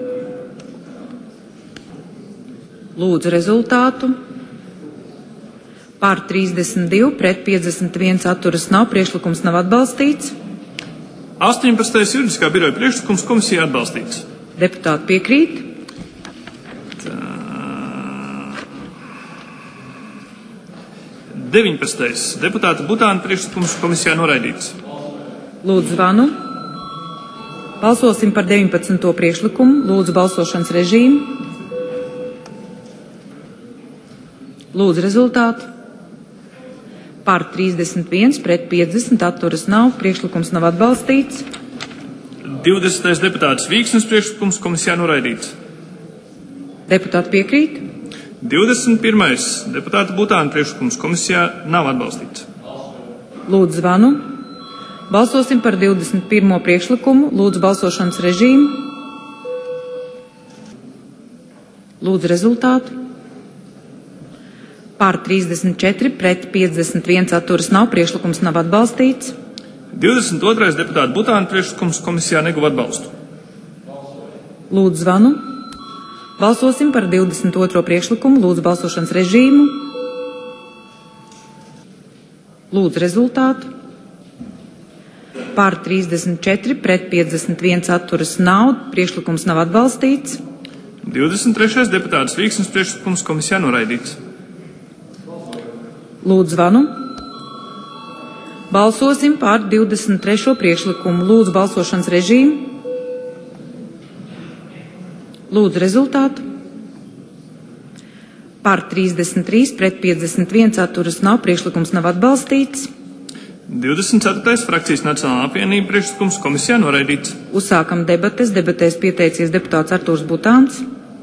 Lūdzu rezultātu. Par trīsdesmit divi, pret piecdesmit viens, atturas nav, priekšlikums nav atbalstīts. astoņpadsmitais juridiskā biroja priekšlikums komisijā atbalstīts. Deputāti piekrīt. deviņpadsmitais deputāta Butāna priekšlikums komisijā noraidīts. Lūdzu zvanu. Balsosim par deviņpadsmito priekšlikumu. Lūdzu balsošanas režīmu. Lūdzu rezultātu. Par trīsdesmit viens, pret piecdesmit, atturas nav, priekšlikums nav atbalstīts. divdesmitais deputāts Vīksnes priekšlikums komisijā noraidīts. Deputāti piekrīt. divdesmit pirmais deputāta Butāna priekšlikums komisijā nav atbalstīts. Lūdzu zvanu. Balsosim par divdesmit pirmo priekšlikumu. Lūdzu balsošanas režīmu. Lūdzu rezultātu. Par trīsdesmit četri, pret piecdesmit viens, atturas nav, priekšlikums nav atbalstīts. divdesmit otrais deputāta Butāna priekšlikums komisijā neguva atbalstu. Lūdzu zvanu. Balsosim par divdesmit otro priekšlikumu. Lūdzu balsošanas režīmu. Lūdzu rezultātu. Par trīsdesmit četri, pret piecdesmit viens, atturas nav, priekšlikums nav atbalstīts. divdesmit trešais deputāts Vīksnes priekšlikums komisijā noraidīts. Lūdzu zvanu. Balsosim par divdesmit trešo priekšlikumu. Lūdzu balsošanas režīmu. Lūdzu rezultātu. Par trīsdesmit trīs, pret piecdesmit viens, atturas nav, priekšlikums nav atbalstīts. divdesmit ceturtais frakcijas Nacionālā apvienība priekšlikums komisijā noraidīts. Uzsākam debates. Debatēs pieteicies deputāts Artūrs Butāns.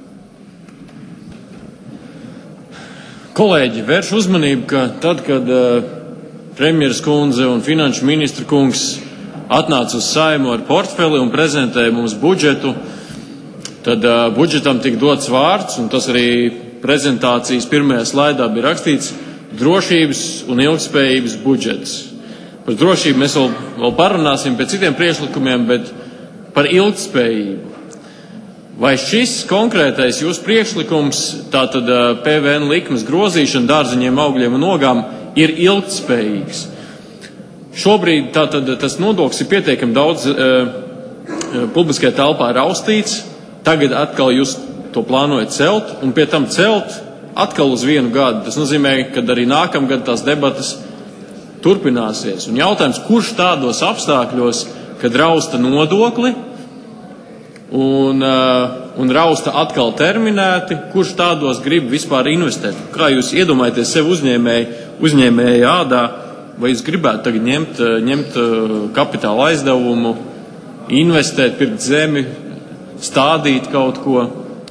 Kolēģi, vērš uzmanību, ka tad, kad uh, premjeras kundze un finanšu ministra kungs atnāca uz Saimu ar portfeli un prezentēja mums budžetu, tad uh, budžetam tika dots vārds, un tas arī prezentācijas pirmajā slaidā bija rakstīts drošības un ilgspējības budžets. Par drošību mēs vēl, vēl parunāsim pēc citiem priekšlikumiem, bet par ilgspējību. Vai šis konkrētais jūsu priekšlikums, tātad P V N likmes grozīšana dārziņiem, augļiem un ogām, ir ilgtspējīgs? Šobrīd tātad tas nodoklis ir pietiekami daudz e, publiskajā telpā raustīts, tagad atkal jūs to plānojat celt, un pie tam celt atkal uz vienu gadu. Tas nozīmē, ka arī nākamgad tās debatas turpināsies. Un jautājums, kurš tādos apstākļos, kad rausta nodokli, Un, uh, un rausta atkal terminēti, kurš tādos grib vispār investēt? Kā jūs iedomājaties sev uzņēmēju, uzņēmēju ādā, vai jūs gribētu tagad ņemt, ņemt kapitāla aizdevumu, investēt, pirkt zemi, stādīt kaut ko?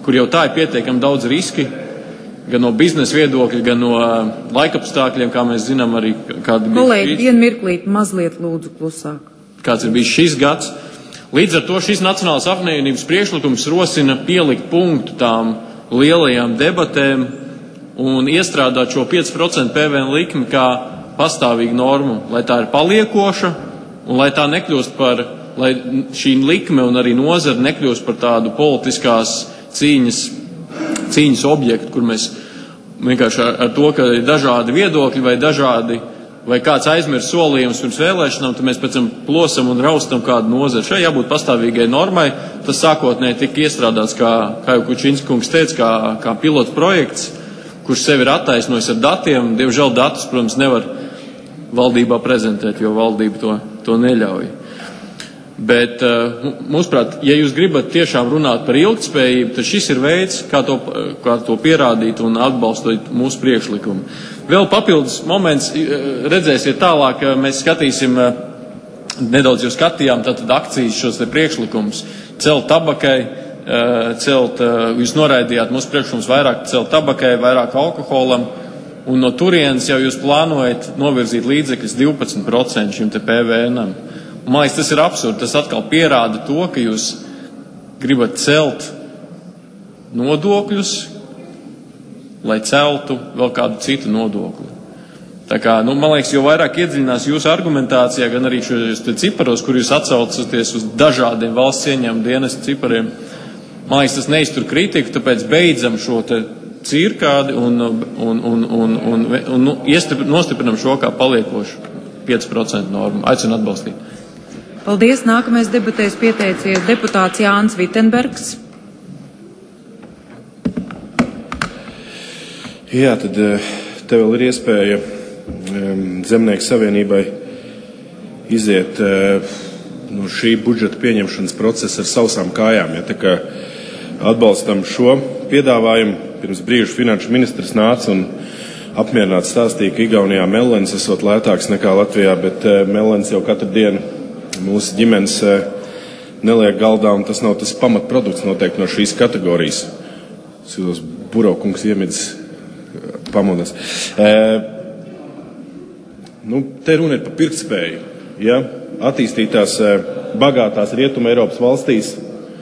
kur jau tā ir pietiekami daudz riski, gan no biznesa viedokļa, gan no laikapstākļiem, kā mēs zinām arī, kāda bija Kolēģi, vienu mirklīt, mazliet lūdzu klusāk. Kāds ir bijis šis gads. Līdz ar to šis Nacionālās apvienības priekšlikums rosina pielikt punktu tām lielajām debatēm un iestrādāt šo pieci procenti P V N likmi kā pastāvīgu normu, lai tā ir paliekoša un lai tā nekļūst par, lai šī likme un arī nozara nekļūst par tādu politiskās cīņas cīņas objektu, kur mēs vienkārši ar, ar to, ka ir dažādi viedokļi vai dažādi, vai kāds aizmirst solījumus pirms vēlēšanām, tad mēs pēc tam plosam un raustam kādu nozari. Šai jābūt pastāvīgai normai. Tas sākotnēji tika iestrādāts, kā, kā jau Kučinska kungs teica, kā, kā pilots projekts, kurš sevi ir attaisnojis ar datiem. Diemžēl datus, protams, nevar valdībā prezentēt, jo valdība to, to neļauj. Bet, mūsuprāt, ja jūs gribat tiešām runāt par ilgtspējību, tad šis ir veids, kā to, kā to pierādīt un atbalstot mūsu priekšlikumu. Vēl papildus moments, redzēsiet tālāk, mēs skatīsim, nedaudz jau skatījām, tātad akcijas šos te priekšlikumus, celt tabakai, celt, jūs noraidījāt mūsu priekšlikumus vairāk celt tabakai, vairāk alkoholam, un no turienes jau jūs plānojat novirzīt līdzekļus divpadsmit procenti šim te P V N-am. Man liekas, tas ir absurdi. Tas atkal pierāda to, ka jūs gribat celt nodokļus, lai celtu vēl kādu citu nodokli. Tā kā, nu, man liekas, jo vairāk iedziļinās jūsu argumentācijā, gan arī šajos te ciparos, kur jūs atsaucaties uz dažādiem valsts ieņēmuma dienesta cipariem, man liekas, tas neiztur kritiku, tāpēc beidzam šo te cirkādi un, un, un, un, un, un, un nu, nostiprinam šo kā paliekošu pieci procenti normu. Aicinu atbalstīt. Paldies. Nākamais debatēs pieteicies deputāts Jānis Vitenbergs. Jā, tad te vēl ir iespēja Zemnieku savienībai iziet no šī budžeta pieņemšanas procesa ar sausām kājām. Ja, tā kā atbalstam šo piedāvājumu, pirms brīža finanšu ministrs nāca un apmierināts stāstīja, ka Igaunijā melens esot lētāks nekā Latvijā, bet melens jau katru dienu mūsu ģimenes neliek galdā, un tas nav tas pamatprodukts noteikti no šīs kategorijas. Silos Burokungs iemidzis pamodas. E, nu, te runa ir par pirktspēju. Ja? Attīstītās bagātās Rietuma Eiropas valstīs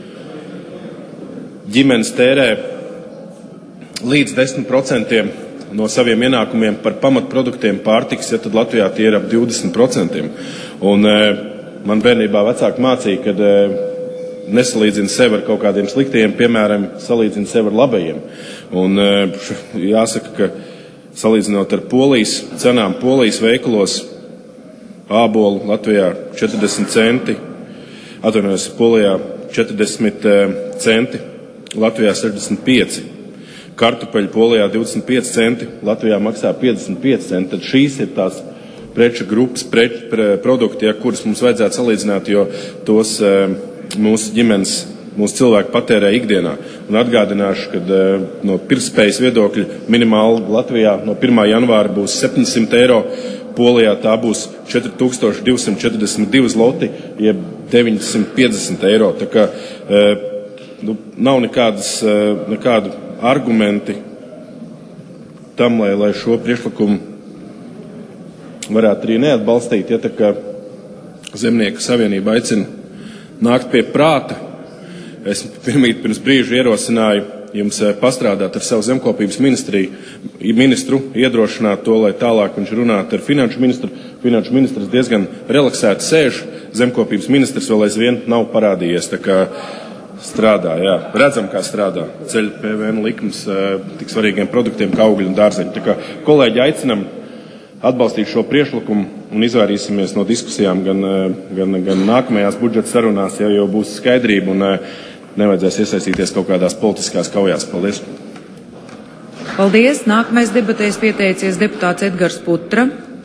ģimenes tērē līdz desmit procentiem no saviem ienākumiem par pamatproduktiem pārtikas, ja tad Latvijā tie ir ap divdesmit procenti. Un e, man bērnībā vecāki mācīja, kad e, nesalīdzina sevi ar kaut kādiem sliktiem, piemēram, salīdzina sevi ar labajiem. Un e, jāsaka, ka salīdzinot ar Polijas cenām, Polijas veikalos ābolu Latvijā četrdesmit centi, atvainojos, Polijā četrdesmit centi, Latvijā sešdesmit pieci. Kartupeļi Polijā divdesmit pieci centi, Latvijā maksā piecdesmit pieci centi. Tad šīs ir tās preču grupas, preču pre, produkti, ja, kuras mums vajadzētu salīdzināt, jo tos e, mūsu ģimenes, mūsu cilvēki patērē ikdienā. Un atgādināšu, ka e, no pirktspējas viedokļa minimāla Latvijā no pirmā janvāra būs septiņsimt eiro, Polijā tā būs četri tūkstoši divsimt četrdesmit divi zloti, jeb deviņsimt piecdesmit eiro. Tā kā e, nu, nav nekādas, e, nekādu argumenti tam, lai, lai šo priekšlikumu varētu arī neatbalstīt, ja tā kā Zemnieku savienība aicina nākt pie prāta. Es pirmīt pirms brīža ierosināju jums pastrādāt ar savu zemkopības ministru, iedrošināt to, lai tālāk viņš runātu ar finanšu ministru. Finanšu ministrs diezgan relaksēti sēž, zemkopības ministrs vēl aizvien nav parādījies, tā kā strādā, jā. Redzam, kā strādā. Ceļ P V N likums tik svarīgiem produktiem kā augļi un dārzeņi. Tā kā kolēģi aicinam atbalstīt šo priekšlikumu un izvairīsimies no diskusijām gan, gan, gan nākamajās budžeta sarunās, ja jau būs skaidrība un nevajadzēs iesaistīties kaut kādās politiskās kaujās. Paldies! Paldies! Nākamais debatēs pieteicies deputāts Edgars Putra.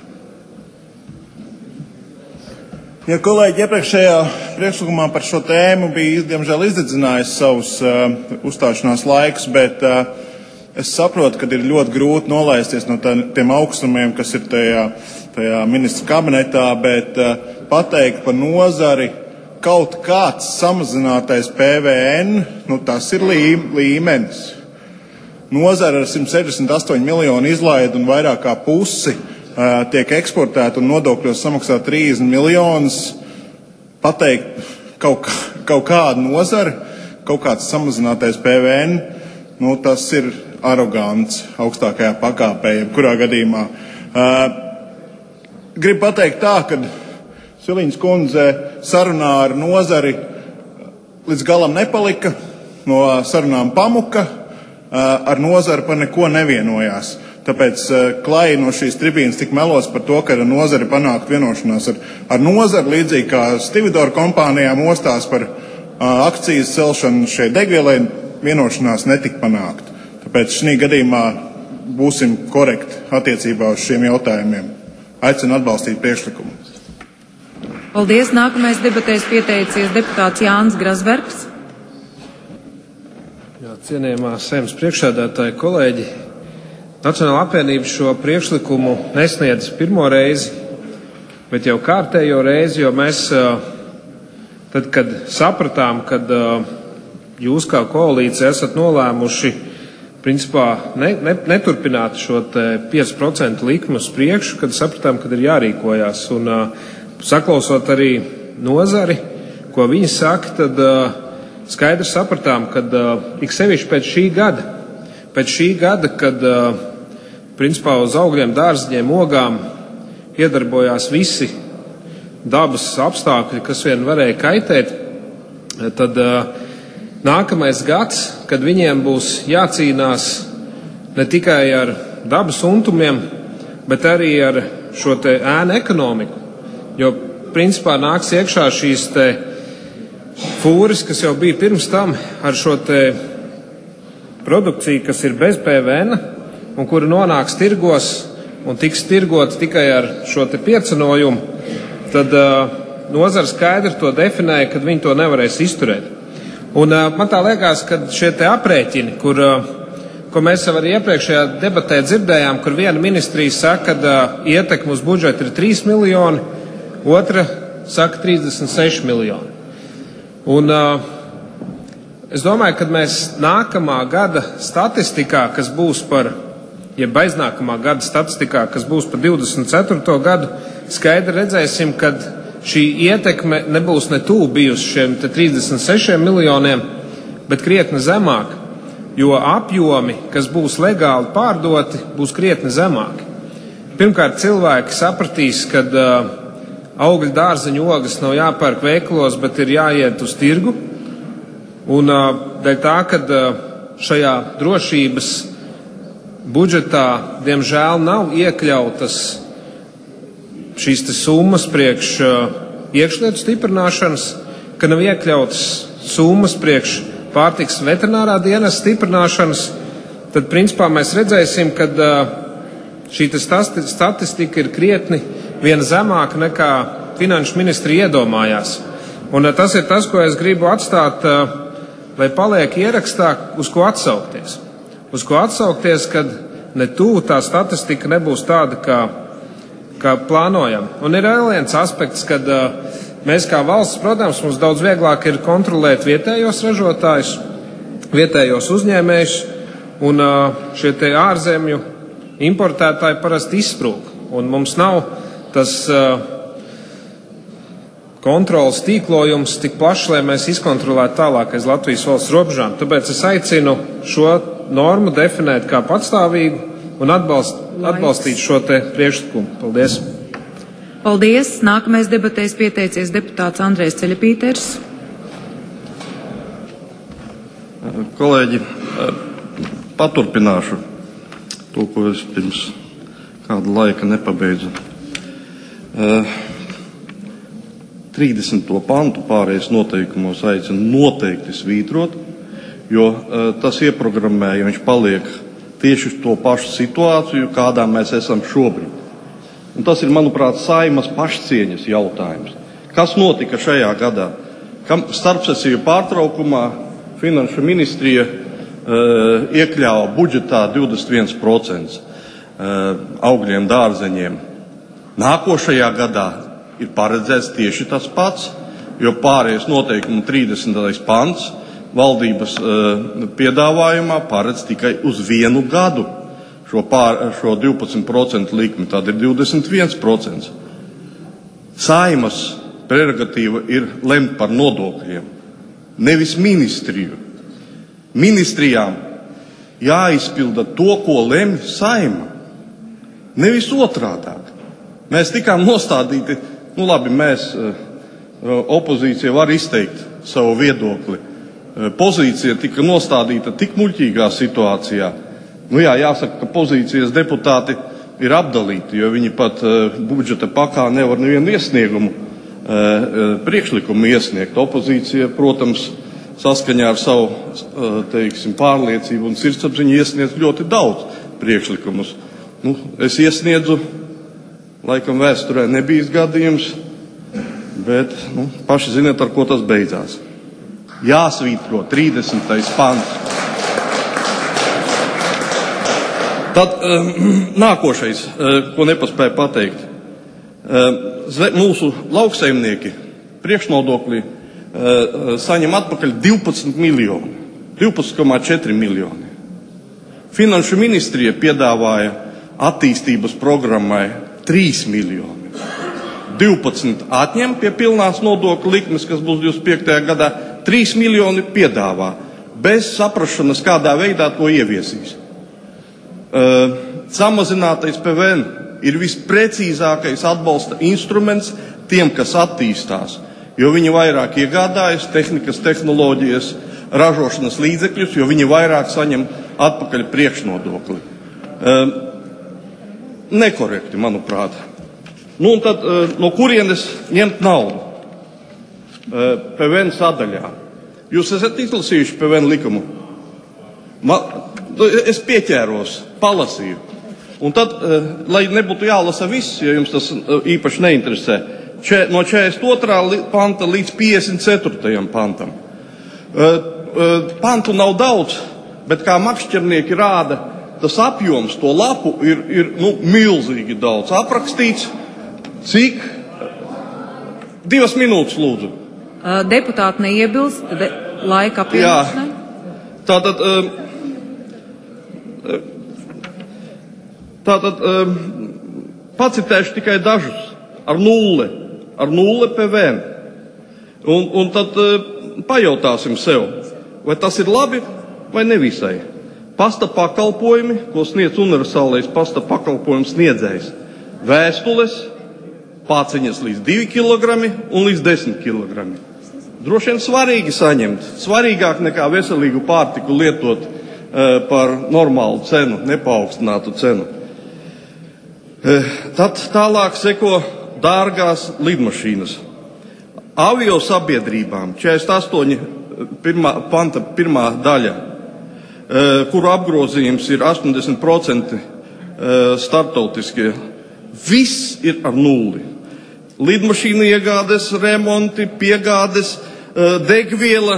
Ja kolēģi iepriekšējā priekšlikumā par šo tēmu bija, diemžēl, izdedzinājis savus uh, uzstāšanās laikus, bet uh, es saprotu, ka ir ļoti grūti nolaisties no tā, tiem augstumiem, kas ir tajā, tajā ministra kabinetā, bet uh, pateikt par nozari, kaut kāds samazinātais P V N, nu tas ir lī, līmenis. Nozara ar simt sešdesmit astoņu miljonu izlaidu un vairāk kā pusi uh, tiek eksportēta un nodokļos samaksā trīsdesmit miljonus. Pateikt kaut, kaut kādu nozari, kaut kāds samazinātais P V N, nu tas ir arogants augstākajā pakāpē, jebkurā gadījumā. Uh, gribu pateikt tā, ka Siliņas kundze sarunā ar nozari līdz galam nepalika, no sarunām pamuka, ar nozari par neko nevienojās. Tāpēc klāji no šīs tribīnas tik melos par to, ka nozari panākt vienošanās ar, ar nozari, līdzīgi kā Stividoru kompānijām ostās par akcijas celšanu šai degvielai, vienošanās netika panākt. Tāpēc šī gadījumā būsim korekti attiecībā uz šiem jautājumiem. Aicinu atbalstīt priekšlikumu. Paldies. Nākamais debatēs pieteicies deputāts Jānis Grazbergs. Jā, cienījamā Saeimas priekšsēdētāji, kolēģi, Nacionāla apvienība šo priekšlikumu nesniedz pirmo reizi, bet jau kārtējo reizi, jo mēs, tad, kad sapratām, kad jūs kā koalīcija esat nolēmuši, principā, ne, ne, neturpināt šo te pieci procenti likmi uz priekšu, kad sapratām, kad ir jārīkojās. Un, saklausot arī nozari, ko viņi saka, tad uh, skaidri sapratām, ka uh, ik sevišķi pēc šī gada, pēc šī gada, kad uh, principā uz augļiem, dārziņiem, ogām iedarbojās visi dabas apstākļi, kas vien varēja kaitēt, tad uh, nākamais gads, kad viņiem būs jācīnās ne tikai ar dabas untumiem, bet arī ar šo te ēnu ekonomiku. Jo, principā, nāks iekšā šīs te fūris, kas jau bija pirms tam ar šo te produkciju, kas ir bez P V N, un kura nonāks tirgos un tiks tirgot tikai ar šo te piecenojumu, tad uh, nozara skaidri to definēja, kad viņi to nevarēs izturēt. Un uh, man tā liekas, ka šie te aprēķini, kur, uh, ko mēs jau arī iepriekšējā debatē dzirdējām, kur viena ministrija saka, ka uh, ietekme uz budžetu ir trīs miljoni, otra saka trīsdesmit seši miljoni. Un uh, es domāju, ka mēs nākamā gada statistikā, kas būs par, ja aiznākamā gada statistikā, kas būs par divdesmit ceturto gadu, skaidri redzēsim, ka šī ietekme nebūs ne tuvu bijusi šiem te trīsdesmit sešiem miljoniem, bet krietni zemāk, jo apjomi, kas būs legāli pārdoti, būs krietni zemāki. Pirmkārt, cilvēki sapratīs, ka uh, augļu dārzeņu ogas nav jāpērk veikalos, bet ir jāiet uz tirgu. Un dēļ tā, ka šajā drošības budžetā, diemžēl, nav iekļautas šīs te summas priekš iekšlietu stiprināšanas, ka nav iekļautas summas priekš pārtiks veterinārā dienas stiprināšanas, tad, principā, mēs redzēsim, ka šī statistika ir krietni viena zemāka nekā finanšu ministri iedomājās. Un tas ir tas, ko es gribu atstāt, lai paliek ierakstā, uz ko atsaukties. Uz ko atsaukties, kad ne tuvu tā statistika nebūs tāda, kā, kā plānojam. Un ir vēl viens aspekts, kad mēs kā valsts, protams, mums daudz vieglāk ir kontrolēt vietējos ražotājus, vietējos uzņēmējus, un šie te ārzemju importētāji parasti izsprūk. Un mums nav tas uh, kontrolas tīklojums tik plašs, lai mēs izkontrolētu tālāk aiz Latvijas valsts robežām. Tāpēc es aicinu šo normu definēt kā patstāvīgu un atbalst, atbalstīt šo te priekšlikumu. Paldies. Paldies. Nākamais debatēs pieteicies deputāts Andrejs Ceļapīters. Kolēģi, paturpināšu to, ko es pirms kāda laika nepabeidzu. Uh, trīsdesmito pantu pārējais noteikumos aicina noteikti svītrot, jo uh, tas ieprogrammē, ja viņš paliek tieši to pašu situāciju, kādā mēs esam šobrīd. Un tas ir, manuprāt, Saeimas pašcieņas jautājums. Kas notika šajā gadā? Kam starpsesiju pārtraukumā Finanšu ministrija uh, iekļāva budžetā divdesmit viens procents uh, augļiem, dārzeņiem. Nākošajā gadā ir paredzēts tieši tas pats. jo pārējais noteikumu trīsdesmitais pants valdības uh, piedāvājumā paredz tikai uz vienu gadu šo, pār, šo divpadsmit procentu likmi, tad ir divdesmit viens procents. Saeimas prerogatīva ir lemt par nodokļiem, nevis ministriju. Ministrijām jāizpilda to, ko lemj Saeima, nevis otrādāk. Mēs tikām nostādīti, nu labi, mēs opozīcija var izteikt savu viedokli. Pozīcija tika nostādīta tik muļķīgā situācijā. Nu jā, jāsaka, ka pozīcijas deputāti ir apdalīti, jo viņi pat budžeta pakā nevar nevienu iesniegumu, priekšlikumu iesniegt. Opozīcija, protams, saskaņā ar savu, teiksim, pārliecību un sirdsapziņu iesniedz ļoti daudz priekšlikumus. Nu, es iesniedzu, laikam vēsturē nebijis gadījums, bet nu, paši ziniet, ar ko tas beidzās. Jāsvītro trīsdesmitais pants. Tad um, nākošais, uh, ko nepaspēju pateikt. Uh, zve, mūsu lauksaimnieki priekšnodoklī uh, saņem atpakaļ divpadsmit miljoni, divpadsmit komā četri miljoni. Finanšu ministrija piedāvāja attīstības programmai trīs miljoni. divpadsmit atņem pie pilnās nodokļu likmes, kas būs divdesmit piektajā gadā, trīs miljoni piedāvā, bez saprašanas, kādā veidā to ieviesīs. Uh, samazinātais P V N ir visprecīzākais atbalsta instruments tiem, kas attīstās, jo viņi vairāk iegādājas tehnikas, tehnoloģijas, ražošanas līdzekļus, jo viņi vairāk saņem atpakaļ priekšnodokli. Uh, nekorekti, manuprāt. Nu, un tad, no kurienes ņemt naudu? P V N sadaļā. Jūs esat izlasījuši P V N likumu? Ma, es pieķēros, palasīju. Un tad, lai nebūtu jālasa viss, ja jums tas īpaši neinteresē, če, no četrdesmit otrā panta līdz piecdesmit ceturtajam pantam. Pantu nav daudz, bet kā makšķernieki rāda, tas apjoms, to lapu ir, ir nu, milzīgi daudz aprakstīts. Cik? Divas minūtes, lūdzu. Uh, deputāti neiebilst, de, laika apvienošanai. Tātad, um, tātad um, pacitēšu tikai dažus ar nulle, ar nulle P V N. Un, un tad uh, pajautāsim sev, vai tas ir labi vai nevisai. Pasta pakalpojumi, ko sniedz universālais pasta pakalpojums sniedzējs. Vēstules, pāciņas līdz divi kilogrami un līdz desmit kilogrami. Droši vien svarīgi saņemt, svarīgāk nekā veselīgu pārtiku lietot e, par normālu cenu, nepaukstinātu cenu. E, tad tālāk seko dārgās lidmašīnas. Avio sabiedrībām četrdesmit astoņi pirmā, panta pirmā daļa, e, kuru apgrozījums ir astoņdesmit procenti e, startautiskie, viss ir ar nulli. Lidmašīnu iegādes, remonti, piegādes, degviela,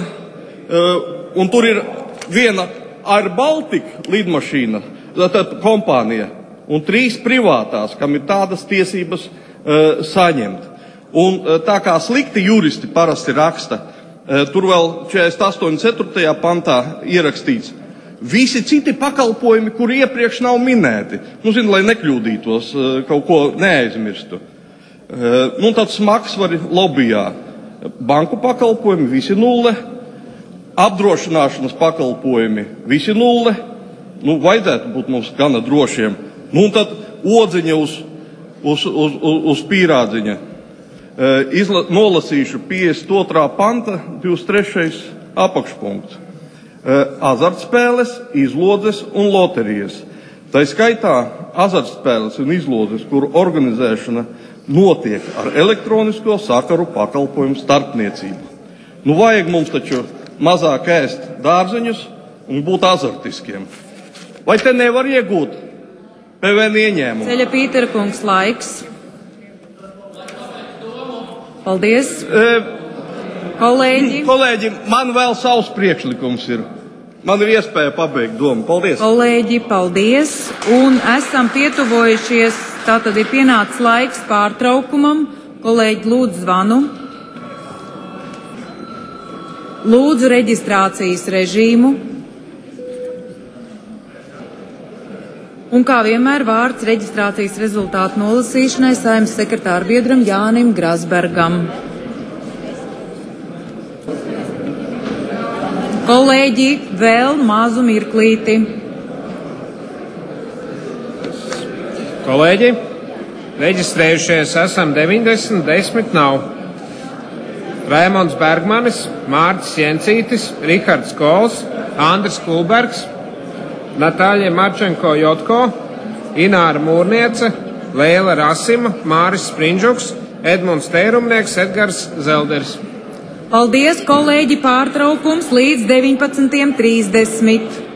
un tur ir viena Air Baltica lidmašīna, tātad kompānija, un trīs privātās, kam ir tādas tiesības saņemt. Un tā kā slikti juristi parasti raksta, tur vēl četrdesmit astoņi ceturtajā pantā ierakstīts, visi citi pakalpojumi, kuri iepriekš nav minēti, nu zinu, lai nekļūdītos, kaut ko neaizmirstu. Nu, tad smagsvari lobbyjā. Banku pakalpojumi visi nulle, apdrošināšanas pakalpojumi visi nulle, nu, vajadzētu būt mums gana drošiem. Nu, un tad odziņa uz, uz, uz, uz, uz pīrādziņa. Izla, nolasīšu piecdesmit otrā panta, divdesmit trešais apakšpunkts. Azartspēles, izlodzes un loterijas. Tā skaitā azartspēles un izlodzes, kuru organizēšana notiek ar elektronisko sakaru pakalpojumu starpniecību. Nu, vajag mums taču mazāk ēst dārzeņus un būt azartiskiem. Vai te nevar iegūt P V N ieņēmumu? Ceļa Pītera kungs, laiks. Paldies. E, kolēģi. Kolēģi, man vēl savs priekšlikums ir. Man ir iespēja pabeigt domu. Paldies. Kolēģi, paldies. Un esam pietuvojušies, tātad ir pienācis laiks pārtraukumam. Kolēģi, lūdzu zvanu. Lūdzu reģistrācijas režīmu. Un kā vienmēr vārds reģistrācijas rezultātu nolasīšanai Saeimas sekretāra biedram Jānim Grasbergam. Kolēģi, vēl mazu mirklīti. Kolēģi, reģistrējušies esam deviņdesmit, desmit nav. Raimonds Bergmanis, Mārtis Jencītis, Rihards Kols, Andris Kulbergs, Natāļa Marčenko-Jotko, Ināra Mūrniece, Leila Rasima, Māris Sprindžuks, Edmunds Teirumnieks, Edgars Zelderis. Paldies, kolēģi, pārtraukums līdz deviņpadsmitiem trīsdesmit.